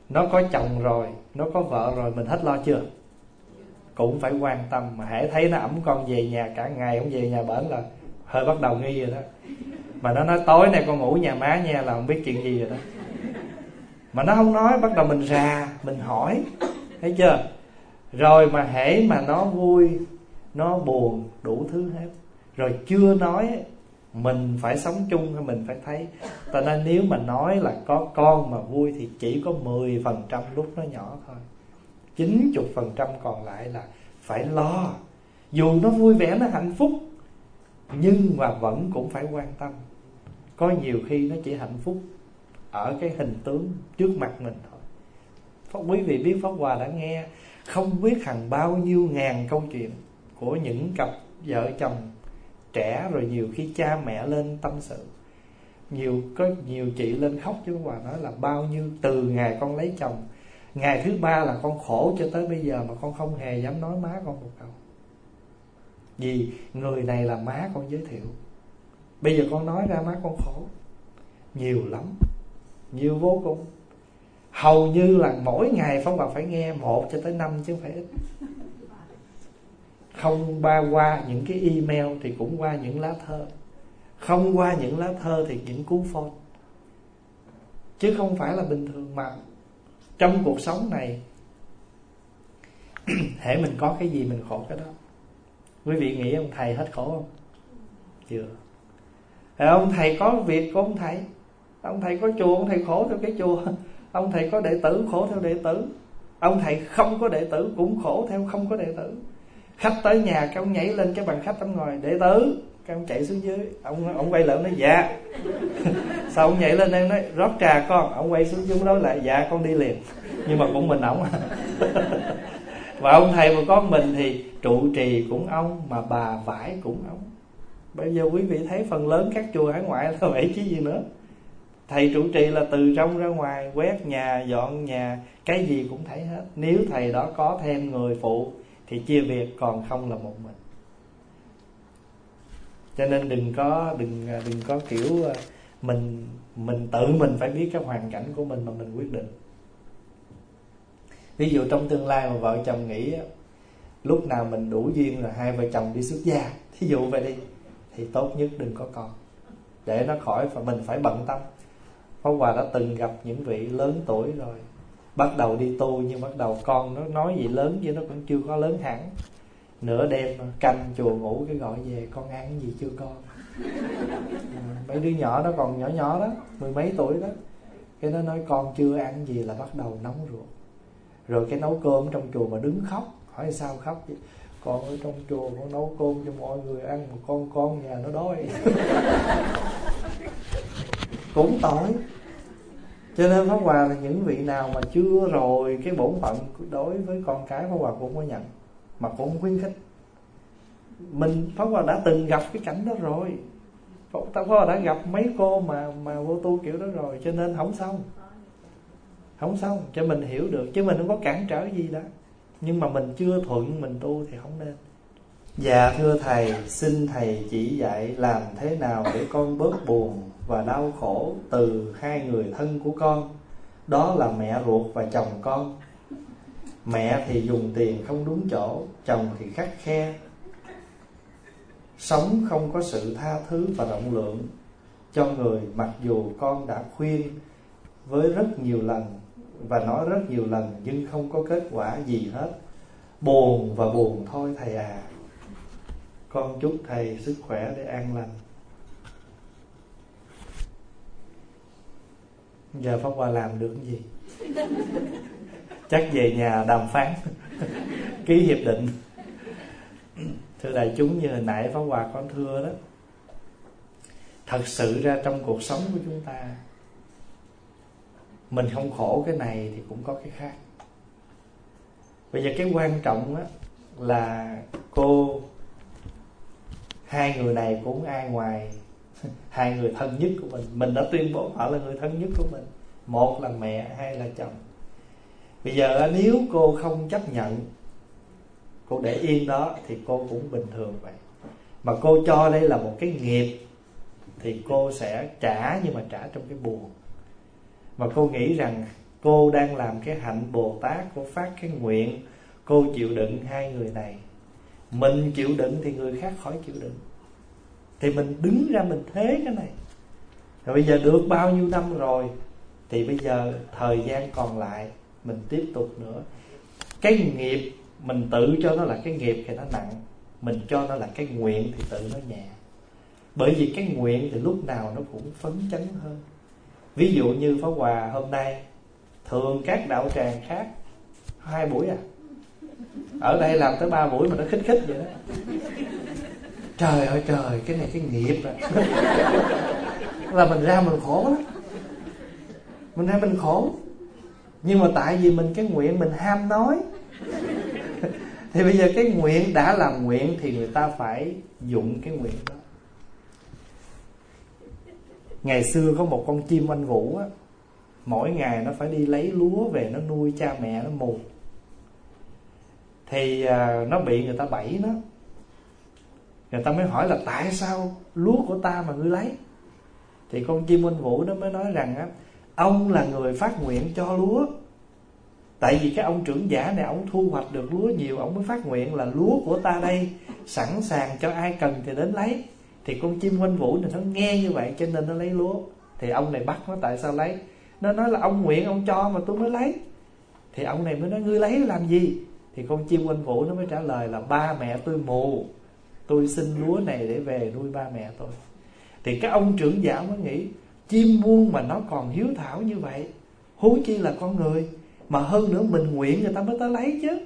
Nó có chồng rồi, nó có vợ rồi, mình hết lo chưa? Cũng phải quan tâm. Mà hễ thấy nó ẵm con về nhà cả ngày không về nhà bển là hơi bắt đầu nghi rồi đó. Mà nó nói tối nay con ngủ nhà má nha là không biết chuyện gì rồi đó. Mà nó không nói, bắt đầu mình rà, mình hỏi, thấy chưa? Rồi mà hễ mà nó vui, nó buồn, đủ thứ hết. Rồi chưa nói, mình phải sống chung hay mình phải thấy. Tại nên nếu mà nói là có con mà vui thì chỉ có mười phần trăm lúc nó nhỏ thôi. chín mươi phần trăm còn lại là phải lo. Dù nó vui vẻ, nó hạnh phúc, nhưng mà vẫn cũng phải quan tâm. Có nhiều khi nó chỉ hạnh phúc ở cái hình tướng trước mặt mình thôi. Quý vị biết Pháp Hòa đã nghe không biết hàng bao nhiêu ngàn câu chuyện của những cặp vợ chồng trẻ, rồi nhiều khi cha mẹ lên tâm sự. Nhiều có nhiều chị lên khóc chứ Pháp Hòa nói là bao nhiêu từ ngày con lấy chồng, ngày thứ ba là con khổ cho tới bây giờ mà con không hề dám nói má con một câu. Vì người này là má con giới thiệu. Bây giờ con nói ra má con khổ. Nhiều lắm, nhiều vô cùng. Hầu như là mỗi ngày Pháp Hòa phải nghe một cho tới năm chứ không phải ít. Không ba qua những cái email thì cũng qua những lá thơ. Không qua những lá thơ thì những cú phone. Chứ không phải là bình thường. Mà trong cuộc sống này hễ mình có cái gì mình khổ cái đó. Quý vị nghĩ ông thầy hết khổ không? Chưa. Ông thầy có việc của ông thầy. Ông thầy có chùa, ông thầy khổ theo cái chùa. Ông thầy có đệ tử, khổ theo đệ tử. Ông thầy không có đệ tử cũng khổ theo không có đệ tử. Khách tới nhà, cái ông nhảy lên cái bàn khách, ông ngồi đệ tử, cái ông chạy xuống dưới. Ông ông quay lại ông nói dạ. Sao ông nhảy lên đây nói rót trà con. Ông quay xuống dưới nói lại dạ con đi liền. Nhưng mà cũng mình ổng. Và ông thầy mà có mình thì trụ trì cũng ông, mà bà vải cũng ông. Bây giờ quý vị thấy phần lớn các chùa hải ngoại là vậy chứ gì nữa. Thầy trụ trì là từ trong ra ngoài, quét nhà, dọn nhà, cái gì cũng thấy hết. Nếu thầy đó có thêm người phụ thì chia việc, còn không là một mình. Cho nên đừng có đừng đừng có kiểu mình mình tự mình phải biết cái hoàn cảnh của mình mà mình quyết định. Ví dụ trong tương lai mà vợ chồng nghĩ lúc nào mình đủ duyên là hai vợ chồng đi xuất gia, thí dụ vậy đi, thì tốt nhất đừng có con, để nó khỏi và mình phải bận tâm. Pháp Hòa đã từng gặp những vị lớn tuổi rồi, bắt đầu đi tu nhưng bắt đầu con nó nói gì lớn chứ nó cũng chưa có lớn hẳn. Nửa đêm canh chùa ngủ cái gọi về con ăn gì chưa con. Mấy đứa nhỏ đó còn nhỏ nhỏ đó, mười mấy tuổi đó, cái nó nói con chưa ăn gì là bắt đầu nóng ruột. Rồi cái nấu cơm trong chùa mà đứng khóc, hỏi sao khóc chứ? Con ở trong chùa con nấu cơm cho mọi người ăn mà con con nhà nó đói. Cũng tội. Cho nên Pháp Hòa là những vị nào mà chưa rồi cái bổn phận đối với con cái, Pháp Hòa cũng có nhận, mà cũng không khuyến khích. Mình Pháp Hòa đã từng gặp cái cảnh đó rồi. Pháp Hòa đã gặp mấy cô mà mà vô tu kiểu đó rồi, cho nên không xong. Không xong, cho mình hiểu được. Chứ mình không có cản trở gì đó. Nhưng mà mình chưa thuận mình tu thì không nên. Dạ thưa thầy, xin thầy chỉ dạy làm thế nào để con bớt buồn và đau khổ từ hai người thân của con. Đó là mẹ ruột và chồng con. Mẹ thì dùng tiền không đúng chỗ, chồng thì khắt khe. Sống không có sự tha thứ và rộng lượng cho người, mặc dù con đã khuyên với rất nhiều lần và nói rất nhiều lần nhưng không có kết quả gì hết. Buồn và buồn thôi thầy à. Con chúc thầy sức khỏe để an lành. Giờ Pháp Hòa làm được cái gì? Chắc về nhà đàm phán, ký hiệp định. Thưa đại chúng, như hồi nãy Pháp Hòa con thưa đó, thật sự ra trong cuộc sống của chúng ta, mình không khổ cái này thì cũng có cái khác. Bây giờ cái quan trọng á là cô, hai người này cũng ai ngoài hai người thân nhất của mình. Mình đã tuyên bố họ là người thân nhất của mình. Một là mẹ, hai là chồng. Bây giờ nếu cô không chấp nhận, cô để yên đó thì cô cũng bình thường vậy. Mà cô cho đây là một cái nghiệp thì cô sẽ trả, nhưng mà trả trong cái buồn. Mà cô nghĩ rằng Cô đang làm cái hạnh Bồ Tát, cô phát cái nguyện, cô chịu đựng hai người này. Mình chịu đựng thì người khác khỏi chịu đựng. Thì mình đứng ra mình thế cái này. Rồi bây giờ được bao nhiêu năm rồi, thì bây giờ thời gian còn lại mình tiếp tục nữa. Cái nghiệp mình tự cho nó là cái nghiệp thì nó nặng, mình cho nó là cái nguyện thì tự nó nhẹ. Bởi vì cái nguyện thì lúc nào nó cũng phấn chấn hơn. Ví dụ như Pháp Hòa hôm nay, thường các đạo tràng khác hai buổi à, ở đây làm tới ba buổi mà nó khích khích vậy đó. Trời ơi trời, cái này cái nghiệp à. Là mình ra mình khổ lắm. Mình ra mình khổ. Nhưng mà tại vì mình cái nguyện mình ham nói. Thì bây giờ cái nguyện đã làm nguyện thì người ta phải dụng cái nguyện đó. Ngày xưa có một con chim oanh vũ á, mỗi ngày nó phải đi lấy lúa về nó nuôi cha mẹ nó mù. Thì à, nó bị người ta bẫy nó. Người ta mới hỏi là tại sao lúa của ta mà ngươi lấy? Thì con chim oanh vũ nó mới nói rằng á, ông là người phát nguyện cho lúa. Tại vì cái ông trưởng giả này, ông thu hoạch được lúa nhiều, ông mới phát nguyện là lúa của ta đây, sẵn sàng cho ai cần thì đến lấy. Thì con chim oanh vũ này nó nghe như vậy cho nên nó lấy lúa. Thì ông này bắt nó tại sao lấy. Nó nói là ông nguyện ông cho mà tôi mới lấy. Thì ông này mới nói ngươi lấy làm gì? Thì con chim oanh vũ nó mới trả lời là ba mẹ tôi mù, tôi xin lúa này để về nuôi ba mẹ tôi. Thì cái ông trưởng giả mới nghĩ, chim muôn mà nó còn hiếu thảo như vậy, huống chi là con người. Mà hơn nữa mình nguyện người ta mới tới lấy chứ.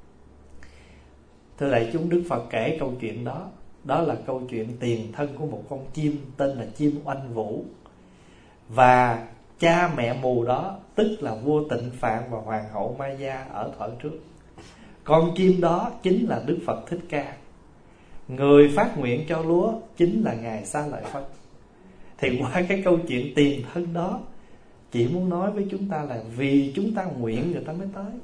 Thưa đại chúng, Đức Phật kể câu chuyện đó. Đó là câu chuyện tiền thân của một con chim tên là chim oanh vũ. Và cha mẹ mù đó tức là vua Tịnh Phạn và hoàng hậu Maya ở thuở trước. Con chim đó chính là Đức Phật Thích Ca. Người phát nguyện cho lúa chính là Ngài Xá Lợi Phất. Thì qua cái câu chuyện tiền thân đó, chỉ muốn nói với chúng ta là vì chúng ta nguyện người ta mới tới.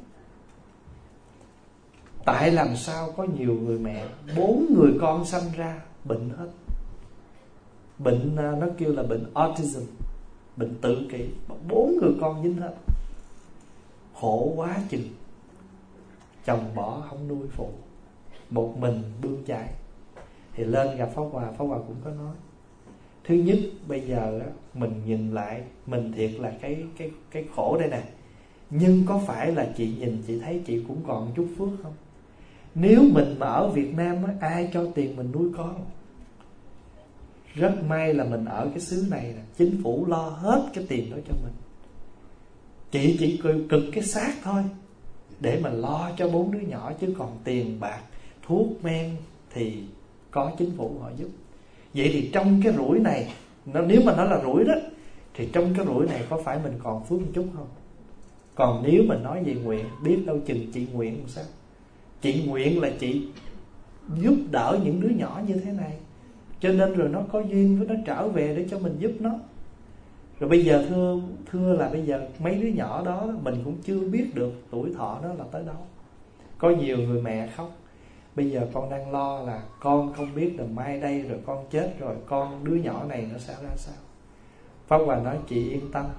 Tại làm sao có nhiều người mẹ, bốn người con sanh ra bệnh hết. Bệnh nó kêu là bệnh autism, bệnh tự kỷ, bốn người con dính hết. Khổ quá chừng. Chồng bỏ không nuôi phụ, một mình bươn chải. Thì lên gặp Pháp Hòa, Pháp Hòa cũng có nói, thứ nhất bây giờ mình nhìn lại, mình thiệt là cái cái cái khổ đây nè. Nhưng có phải là chị nhìn chị thấy chị cũng còn chút phước không? Nếu mình mà ở Việt Nam á, ai cho tiền mình nuôi con? Rất may là mình ở cái xứ này nè, chính phủ lo hết cái tiền đó cho mình. Chị chỉ cực cái xác thôi để mà lo cho bốn đứa nhỏ, chứ còn tiền bạc, thuốc men thì có chính phủ họ giúp. Vậy thì trong cái rủi này, nếu mà nó là rủi đó, thì trong cái rủi này có phải mình còn phước một chút không? Còn nếu mình nói về nguyện, biết đâu chừng chị nguyện làm sao? Chị nguyện là chị giúp đỡ những đứa nhỏ như thế này, cho nên rồi nó có duyên với nó trở về để cho mình giúp nó. Rồi bây giờ thưa thưa là bây giờ mấy đứa nhỏ đó mình cũng chưa biết được tuổi thọ nó là tới đâu. Có nhiều người mẹ khóc, bây giờ con đang lo là con không biết là mai đây rồi con chết rồi con đứa nhỏ này nó sẽ ra sao. Pháp Hòa nói chị yên tâm,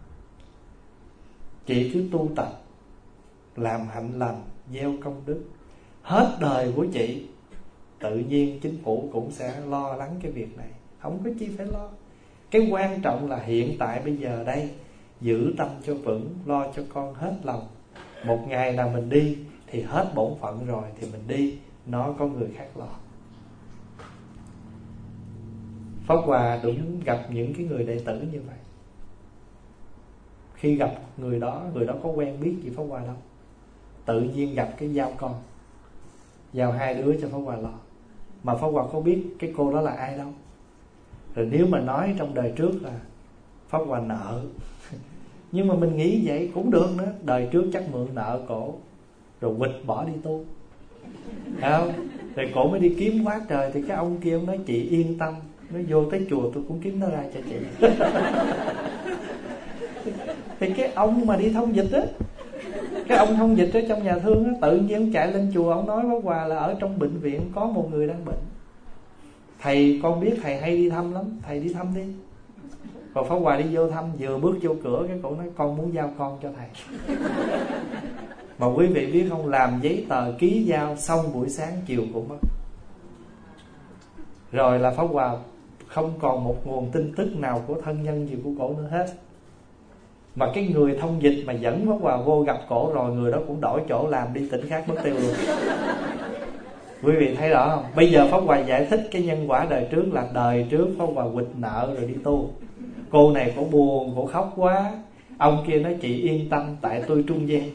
chị cứ tu tập, làm hạnh lành, gieo công đức, hết đời của chị tự nhiên chính phủ cũng sẽ lo lắng cái việc này, không có chi phải lo. Cái quan trọng là hiện tại bây giờ đây, giữ tâm cho vững, lo cho con hết lòng. Một ngày nào mình đi thì hết bổn phận rồi thì mình đi, nó có người khác lo. Pháp Hòa đúng gặp những cái người đệ tử như vậy. Khi gặp người đó, người đó có quen biết gì Pháp Hòa đâu, tự nhiên gặp cái giao con, giao hai đứa cho Pháp Hòa lo. Mà Pháp Hòa có biết cái cô đó là ai đâu. Rồi nếu mà nói trong đời trước là Pháp Hòa nợ nhưng mà mình nghĩ vậy cũng được nữa. Đời trước chắc mượn nợ cổ, rồi quỵt bỏ đi tu, thấy không? Rồi cổ mới đi kiếm quá trời. Thì cái ông kia ông nói chị yên tâm, nó vô tới chùa tôi cũng kiếm nó ra cho chị. Thì cái ông mà đi thông dịch á, cái ông thông dịch ở trong nhà thương á, tự nhiên ông chạy lên chùa, ông nói Pháp Hòa là ở trong bệnh viện có một người đang bệnh. Thầy con biết thầy hay đi thăm lắm, thầy đi thăm đi. Còn Pháp Hòa đi vô thăm, vừa bước vô cửa cái cổ nói con muốn giao con cho thầy. Mà quý vị biết không, làm giấy tờ ký giao xong buổi sáng chiều cũng mất. Rồi là Pháp Hòa không còn một nguồn tin tức nào của thân nhân gì của cổ nữa hết. Mà cái người thông dịch mà dẫn Pháp Hòa vô gặp cổ rồi, người đó cũng đổi chỗ làm đi tỉnh khác mất tiêu luôn. Quý vị thấy rõ không? Bây giờ Pháp Hòa giải thích cái nhân quả đời trước là đời trước Pháp Hòa quỵt nợ rồi đi tu. Cô này cổ buồn, cổ khóc quá. Ông kia nói chị yên tâm, tại tôi trung gian.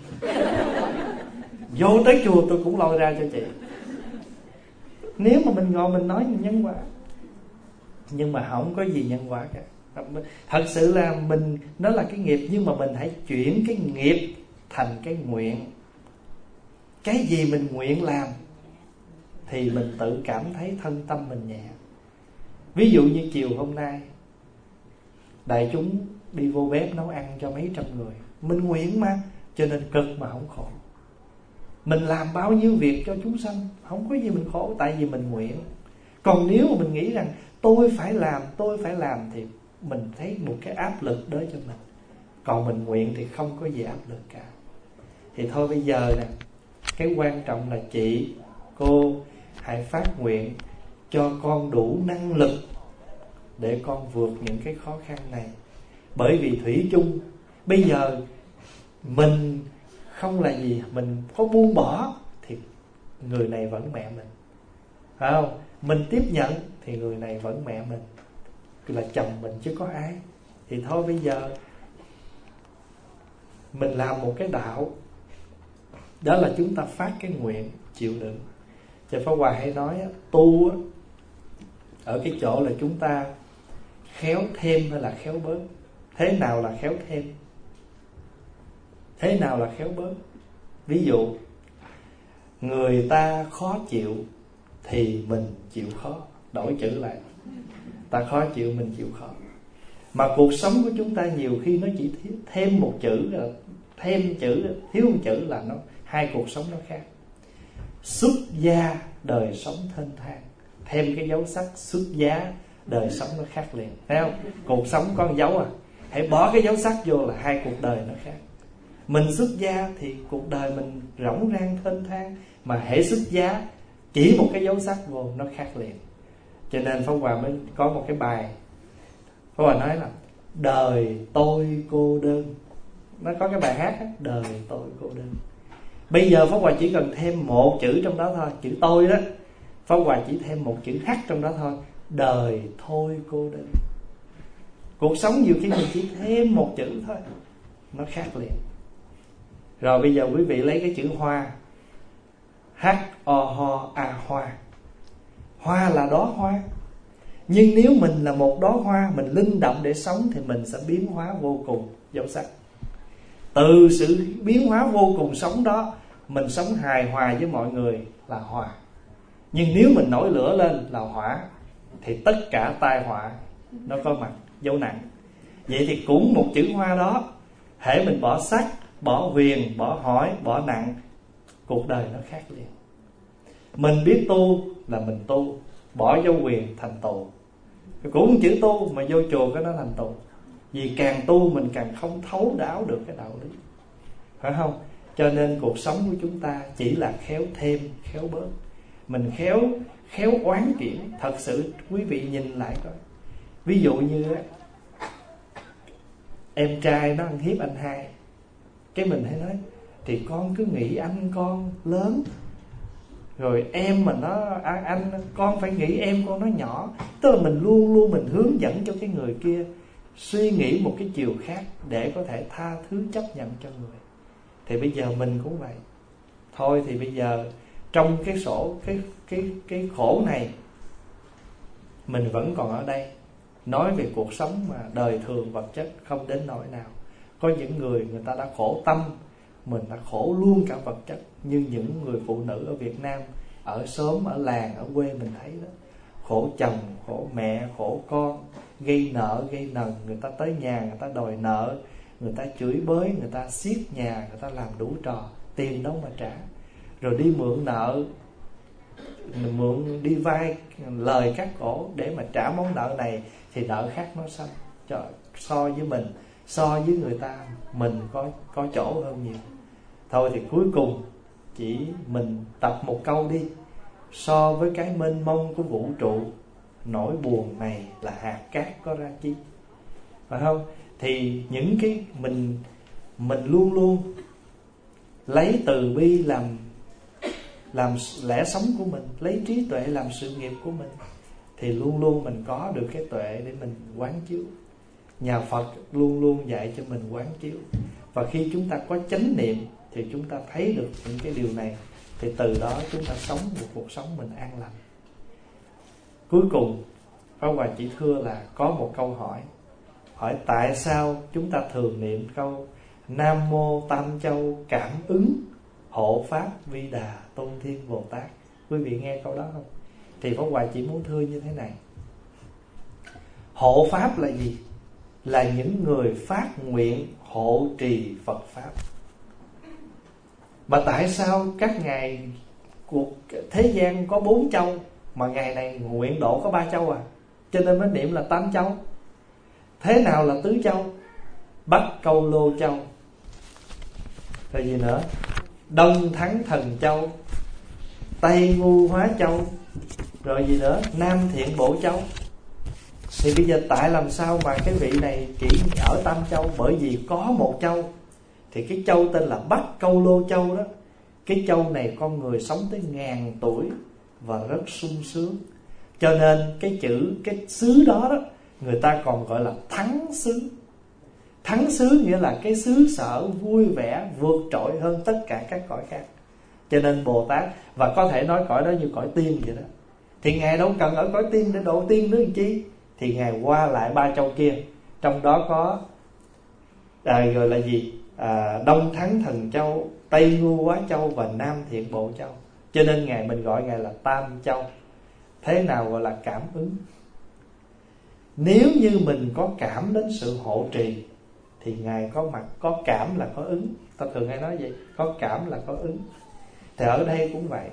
Vô tới chùa tôi cũng lôi ra cho chị. Nếu mà mình ngồi mình nói nhân quả, nhưng mà không có gì nhân quả cả. Thật sự là mình, nó là cái nghiệp, nhưng mà mình hãy chuyển cái nghiệp thành cái nguyện. Cái gì mình nguyện làm thì mình tự cảm thấy thân tâm mình nhẹ. Ví dụ như chiều hôm nay đại chúng đi vô bếp nấu ăn cho mấy trăm người, mình nguyện mà, cho nên cực mà không khổ. Mình làm bao nhiêu việc cho chúng sanh, không có gì mình khổ, tại vì mình nguyện. Còn nếu mà mình nghĩ rằng tôi phải làm, tôi phải làm, thì mình thấy một cái áp lực đó cho mình. Còn mình nguyện thì không có gì áp lực cả. Thì thôi bây giờ nè, cái quan trọng là chị, cô hãy phát nguyện cho con đủ năng lực để con vượt những cái khó khăn này. Bởi vì thủy chung bây giờ mình không là gì, mình có buông bỏ thì người này vẫn mẹ mình, phải không? Mình tiếp nhận thì người này vẫn mẹ mình, là chồng mình chứ có ai. Thì thôi bây giờ mình làm một cái đạo, đó là chúng ta phát cái nguyện chịu đựng. Cho Pháp Hòa hay nói tu ở cái chỗ là chúng ta khéo thêm hay là khéo bớt. Thế nào là khéo thêm? Thế nào là khéo bớt? Ví dụ người ta khó chịu thì mình chịu khó. Đổi chữ lại, ta khó chịu mình chịu khó. Mà cuộc sống của chúng ta nhiều khi nó chỉ thêm một chữ, thêm chữ, thiếu một chữ là nó hai cuộc sống nó khác. Xuất gia đời sống thênh thang, thêm cái dấu sắc xuất giá đời sống nó khác liền, thấy không? Cuộc sống có một dấu à, hãy bỏ cái dấu sắc vô là hai cuộc đời nó khác. Mình xuất gia thì cuộc đời mình rỗng rang thênh thang, mà hễ xuất giá chỉ một cái dấu sắc vô nó khác liền. Cho nên Pháp Hòa mới có một cái bài, Pháp Hòa nói là đời tôi cô đơn. Nó có cái bài hát đó, đời tôi cô đơn. Bây giờ Pháp Hòa chỉ cần thêm một chữ trong đó thôi, chữ tôi đó, Pháp Hòa chỉ thêm một chữ H trong đó thôi, đời thôi cô đơn. Cuộc sống nhiều khi mình chỉ thêm một chữ thôi, nó khác liền. Rồi bây giờ quý vị lấy cái chữ hoa, H O Ho A hoa. Hoa là đóa hoa, nhưng nếu mình là một đóa hoa, mình linh động để sống thì mình sẽ biến hóa vô cùng dấu sắc. Từ sự biến hóa vô cùng sống đó, mình sống hài hòa với mọi người là hòa. Nhưng nếu mình nổi lửa lên là hỏa, thì tất cả tai họa nó có mặt, dấu nặng. Vậy thì cũng một chữ hoa đó, hễ mình bỏ sắc, bỏ huyền, bỏ hỏi, bỏ nặng, cuộc đời nó khác liền. Mình biết tu là mình tu, bỏ dấu huyền thành tù. Cũng chữ tu mà vô chùa cái nó thành tù. Vì càng tu mình càng không thấu đáo được cái đạo lý, phải không? Cho nên cuộc sống của chúng ta chỉ là khéo thêm, khéo bớt. Mình khéo khéo oán chuyển. Thật sự quý vị nhìn lại coi, ví dụ như em trai nó ăn hiếp anh hai, cái mình hay nói thì con cứ nghĩ anh con lớn, rồi em mà nó anh, anh con phải nghĩ em con nó nhỏ. Tức là mình luôn luôn mình hướng dẫn cho cái người kia suy nghĩ một cái chiều khác để có thể tha thứ chấp nhận cho người. Thì bây giờ mình cũng vậy. Thôi thì bây giờ trong cái sổ cái cái cái khổ này, mình vẫn còn ở đây nói về cuộc sống mà đời thường vật chất không đến nỗi nào. Có những người người ta đã khổ tâm, mình đã khổ luôn cả vật chất. Như những người phụ nữ ở Việt Nam, ở xóm, ở làng, ở quê mình thấy đó, khổ chồng, khổ mẹ, khổ con, gây nợ, gây nần. Người ta tới nhà, người ta đòi nợ, người ta chửi bới, người ta xiết nhà, người ta làm đủ trò, tiền đâu mà trả. Rồi đi mượn nợ, mượn đi vay lời cắt cổ để mà trả món nợ này thì nợ khác nó sanh. cho so với mình, so với người ta mình có có chỗ hơn nhiều. Thôi thì cuối cùng chỉ mình tập một câu đi: so với cái mênh mông của vũ trụ, nỗi buồn này là hạt cát có ra chi. Phải không? Thì những cái mình mình luôn luôn lấy từ bi làm làm lẽ sống của mình, lấy trí tuệ làm sự nghiệp của mình, thì luôn luôn mình có được cái tuệ để mình quán chiếu. Nhà Phật luôn luôn dạy cho mình quán chiếu. Và khi chúng ta có chánh niệm thì chúng ta thấy được những cái điều này, thì từ đó chúng ta sống một cuộc sống mình an lành. Cuối cùng Pháp Hòa chỉ thưa là có một câu hỏi. Hỏi tại sao chúng ta thường niệm câu Nam Mô Tam Châu Cảm Ứng Hộ Pháp Vi Đà Tôn Thiên Bồ Tát? Quý vị nghe câu đó không? Thì Pháp Hòa chỉ muốn thưa như thế này. Hộ Pháp là gì? Là những người phát nguyện hộ trì Phật Pháp. Mà tại sao các ngài cuộc thế gian có bốn châu mà ngày này nguyện độ có ba châu à? Cho nên mới niệm là Tam Châu. Thế nào là tứ châu? Bắc Câu Lô Châu, rồi gì nữa? Đông Thắng Thần Châu, Tây Ngu Hóa Châu, rồi gì nữa? Nam Thiện Bộ Châu. Thì bây giờ tại làm sao mà cái vị này chỉ ở Tam Châu? Bởi vì có một châu, thì cái châu tên là Bắc Câu Lô Châu đó. Cái châu này con người sống tới ngàn tuổi và rất sung sướng. Cho nên cái chữ, cái xứ đó đó, người ta còn gọi là thắng xứ. Thắng xứ nghĩa là cái xứ sở vui vẻ vượt trội hơn tất cả các cõi khác. Cho nên Bồ Tát, và có thể nói cõi đó như cõi tiên vậy đó, thì Ngài đâu cần ở cõi tiên để độ tiên nữa làm chi. Thì Ngài qua lại ba châu kia. Trong đó có à, gọi là gì? À, Đông Thắng Thần Châu, Tây Ngu Hóa Châu và Nam Thiện Bộ Châu. Cho nên Ngài mình gọi Ngài là Tam Châu. Thế nào gọi là cảm ứng? Nếu như mình có cảm đến sự hộ trì thì Ngài có mặt. Có cảm là có ứng. Ta thường hay nói vậy, có cảm là có ứng. Thì ở đây cũng vậy.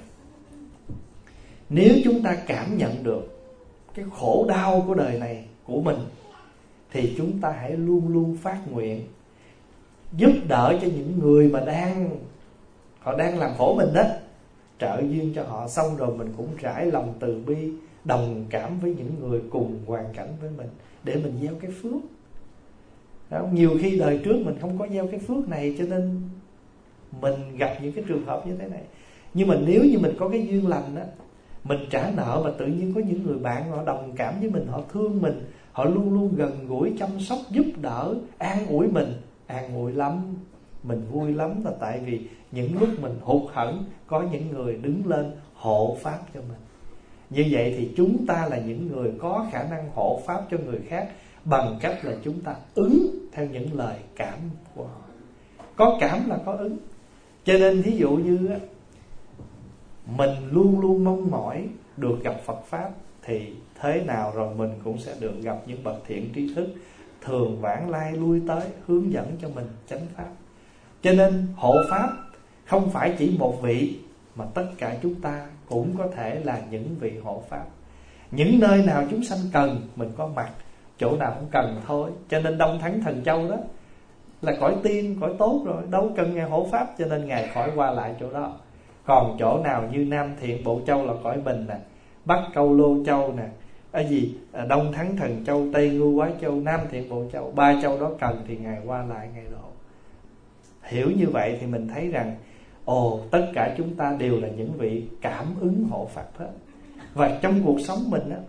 Nếu chúng ta cảm nhận được cái khổ đau của đời này của mình, thì chúng ta hãy luôn luôn phát nguyện giúp đỡ cho những người mà đang họ đang làm khổ mình đó, trợ duyên cho họ. Xong rồi mình cũng trải lòng từ bi, đồng cảm với những người cùng hoàn cảnh với mình, để mình gieo cái phước đó. Nhiều khi đời trước mình không có gieo cái phước này, cho nên mình gặp những cái trường hợp như thế này. Nhưng mà nếu như mình có cái duyên lành đó, mình trả nợ mà tự nhiên có những người bạn họ đồng cảm với mình, họ thương mình, họ luôn luôn gần gũi chăm sóc giúp đỡ, an ủi mình, an ủi lắm, mình vui lắm. Là tại vì những lúc mình hụt hẫng, có những người đứng lên hộ pháp cho mình. Như vậy thì chúng ta là những người có khả năng hộ pháp cho người khác, bằng cách là chúng ta ứng theo những lời cảm của họ. Có cảm là có ứng. Cho nên thí dụ như á, mình luôn luôn mong mỏi được gặp Phật Pháp, thì thế nào rồi mình cũng sẽ được gặp những bậc thiện tri thức, thường vãng lai lui tới hướng dẫn cho mình chánh Pháp. Cho nên hộ Pháp không phải chỉ một vị, mà tất cả chúng ta cũng có thể là những vị hộ Pháp. Những nơi nào chúng sanh cần mình có mặt, chỗ nào không cần thôi. Cho nên Đông Thắng Thần Châu đó là cõi tiên, cõi tốt rồi, đâu cần Ngài hộ Pháp, cho nên Ngài khỏi qua lại chỗ đó. Còn chỗ nào như Nam Thiện Bộ Châu là cõi bình nè, Bắc Câu Lô Châu nè, ở gì Đông Thắng Thần Châu, Tây Ngu Hóa Châu, Nam Thiện Bộ Châu, ba châu đó cần thì Ngài qua lại, Ngài độ. Hiểu như vậy thì mình thấy rằng ồ, tất cả chúng ta đều là những vị cảm ứng hộ Phật hết. Và trong cuộc sống mình á,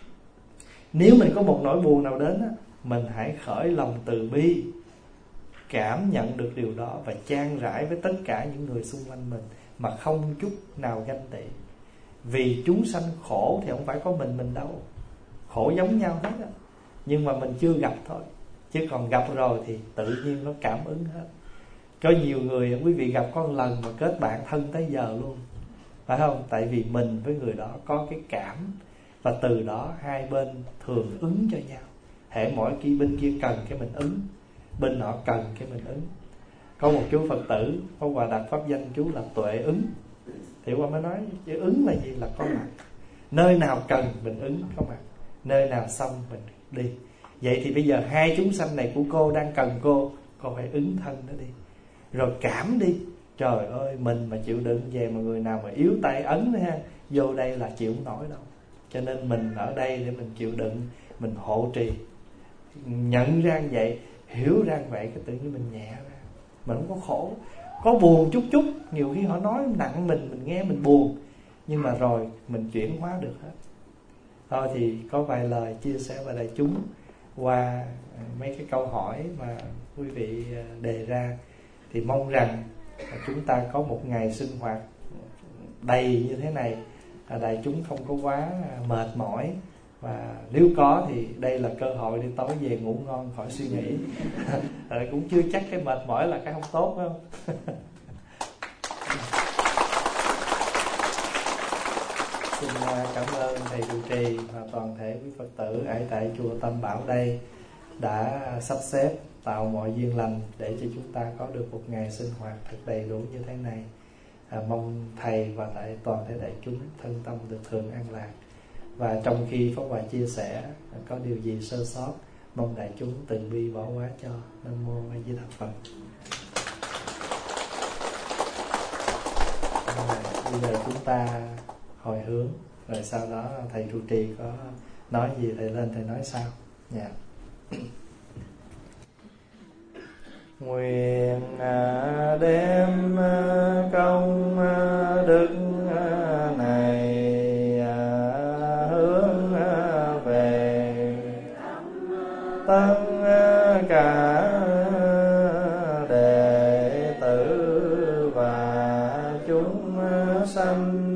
nếu mình có một nỗi buồn nào đến á, mình hãy khởi lòng từ bi, cảm nhận được điều đó và chan rãi với tất cả những người xung quanh mình, mà không chút nào ganh tị. Vì chúng sanh khổ thì không phải có mình mình đâu, khổ giống nhau hết á, nhưng mà mình chưa gặp thôi. Chứ còn gặp rồi thì tự nhiên nó cảm ứng hết. Có nhiều người quý vị gặp có một lần mà kết bạn thân tới giờ luôn, phải không? Tại vì mình với người đó có cái cảm, và từ đó hai bên thường ứng cho nhau. Hễ mỗi khi bên kia cần cái mình ứng, bên nọ cần cái mình ứng. Có một chú Phật tử Pháp Hòa đặt pháp danh chú là Tuệ Ứng. Thì Hòa mới nói chữ ứng là gì? Là có mặt. Nơi nào cần mình ứng có mặt, nơi nào xong mình đi. Vậy thì bây giờ hai chúng sanh này của cô đang cần cô, cô phải ứng thân nó đi, rồi cảm đi. Trời ơi, mình mà chịu đựng về mà người nào mà yếu tay ấn nữa ha, vô đây là chịu không nổi đâu. Cho nên mình ở đây để mình chịu đựng, mình hộ trì. Nhận ra vậy, hiểu ra vậy, cái tự nhiên mình nhẹ ra. Mình không có khổ. Có buồn chút chút, nhiều khi họ nói nặng mình, mình nghe mình buồn, nhưng mà rồi mình chuyển hóa được hết. Thôi thì có vài lời chia sẻ với đại chúng qua mấy cái câu hỏi mà quý vị đề ra. Thì mong rằng chúng ta có một ngày sinh hoạt đầy như thế này, đại chúng không có quá mệt mỏi. Và nếu có thì đây là cơ hội để tối về ngủ ngon khỏi suy nghĩ. Cũng chưa chắc cái mệt mỏi là cái không tốt, phải không? Xin cảm ơn thầy trụ trì và toàn thể quý Phật tử ở tại chùa Tâm Bảo đây đã sắp xếp tạo mọi duyên lành để cho chúng ta có được một ngày sinh hoạt thật đầy đủ như thế này. À, mong thầy và tại toàn thể đại chúng thân tâm được thường an lạc. Và trong khi Pháp Hòa chia sẻ có điều gì sơ sót, mong đại chúng từ bi bỏ qua cho. Nam mô A Di Đà Phật. Bây giờ chúng ta hồi hướng, rồi sau đó thầy trụ trì có nói gì thầy lên thầy nói sau. Dạ. Nguyện đem công đức này hướng về tất cả đệ tử và chúng sanh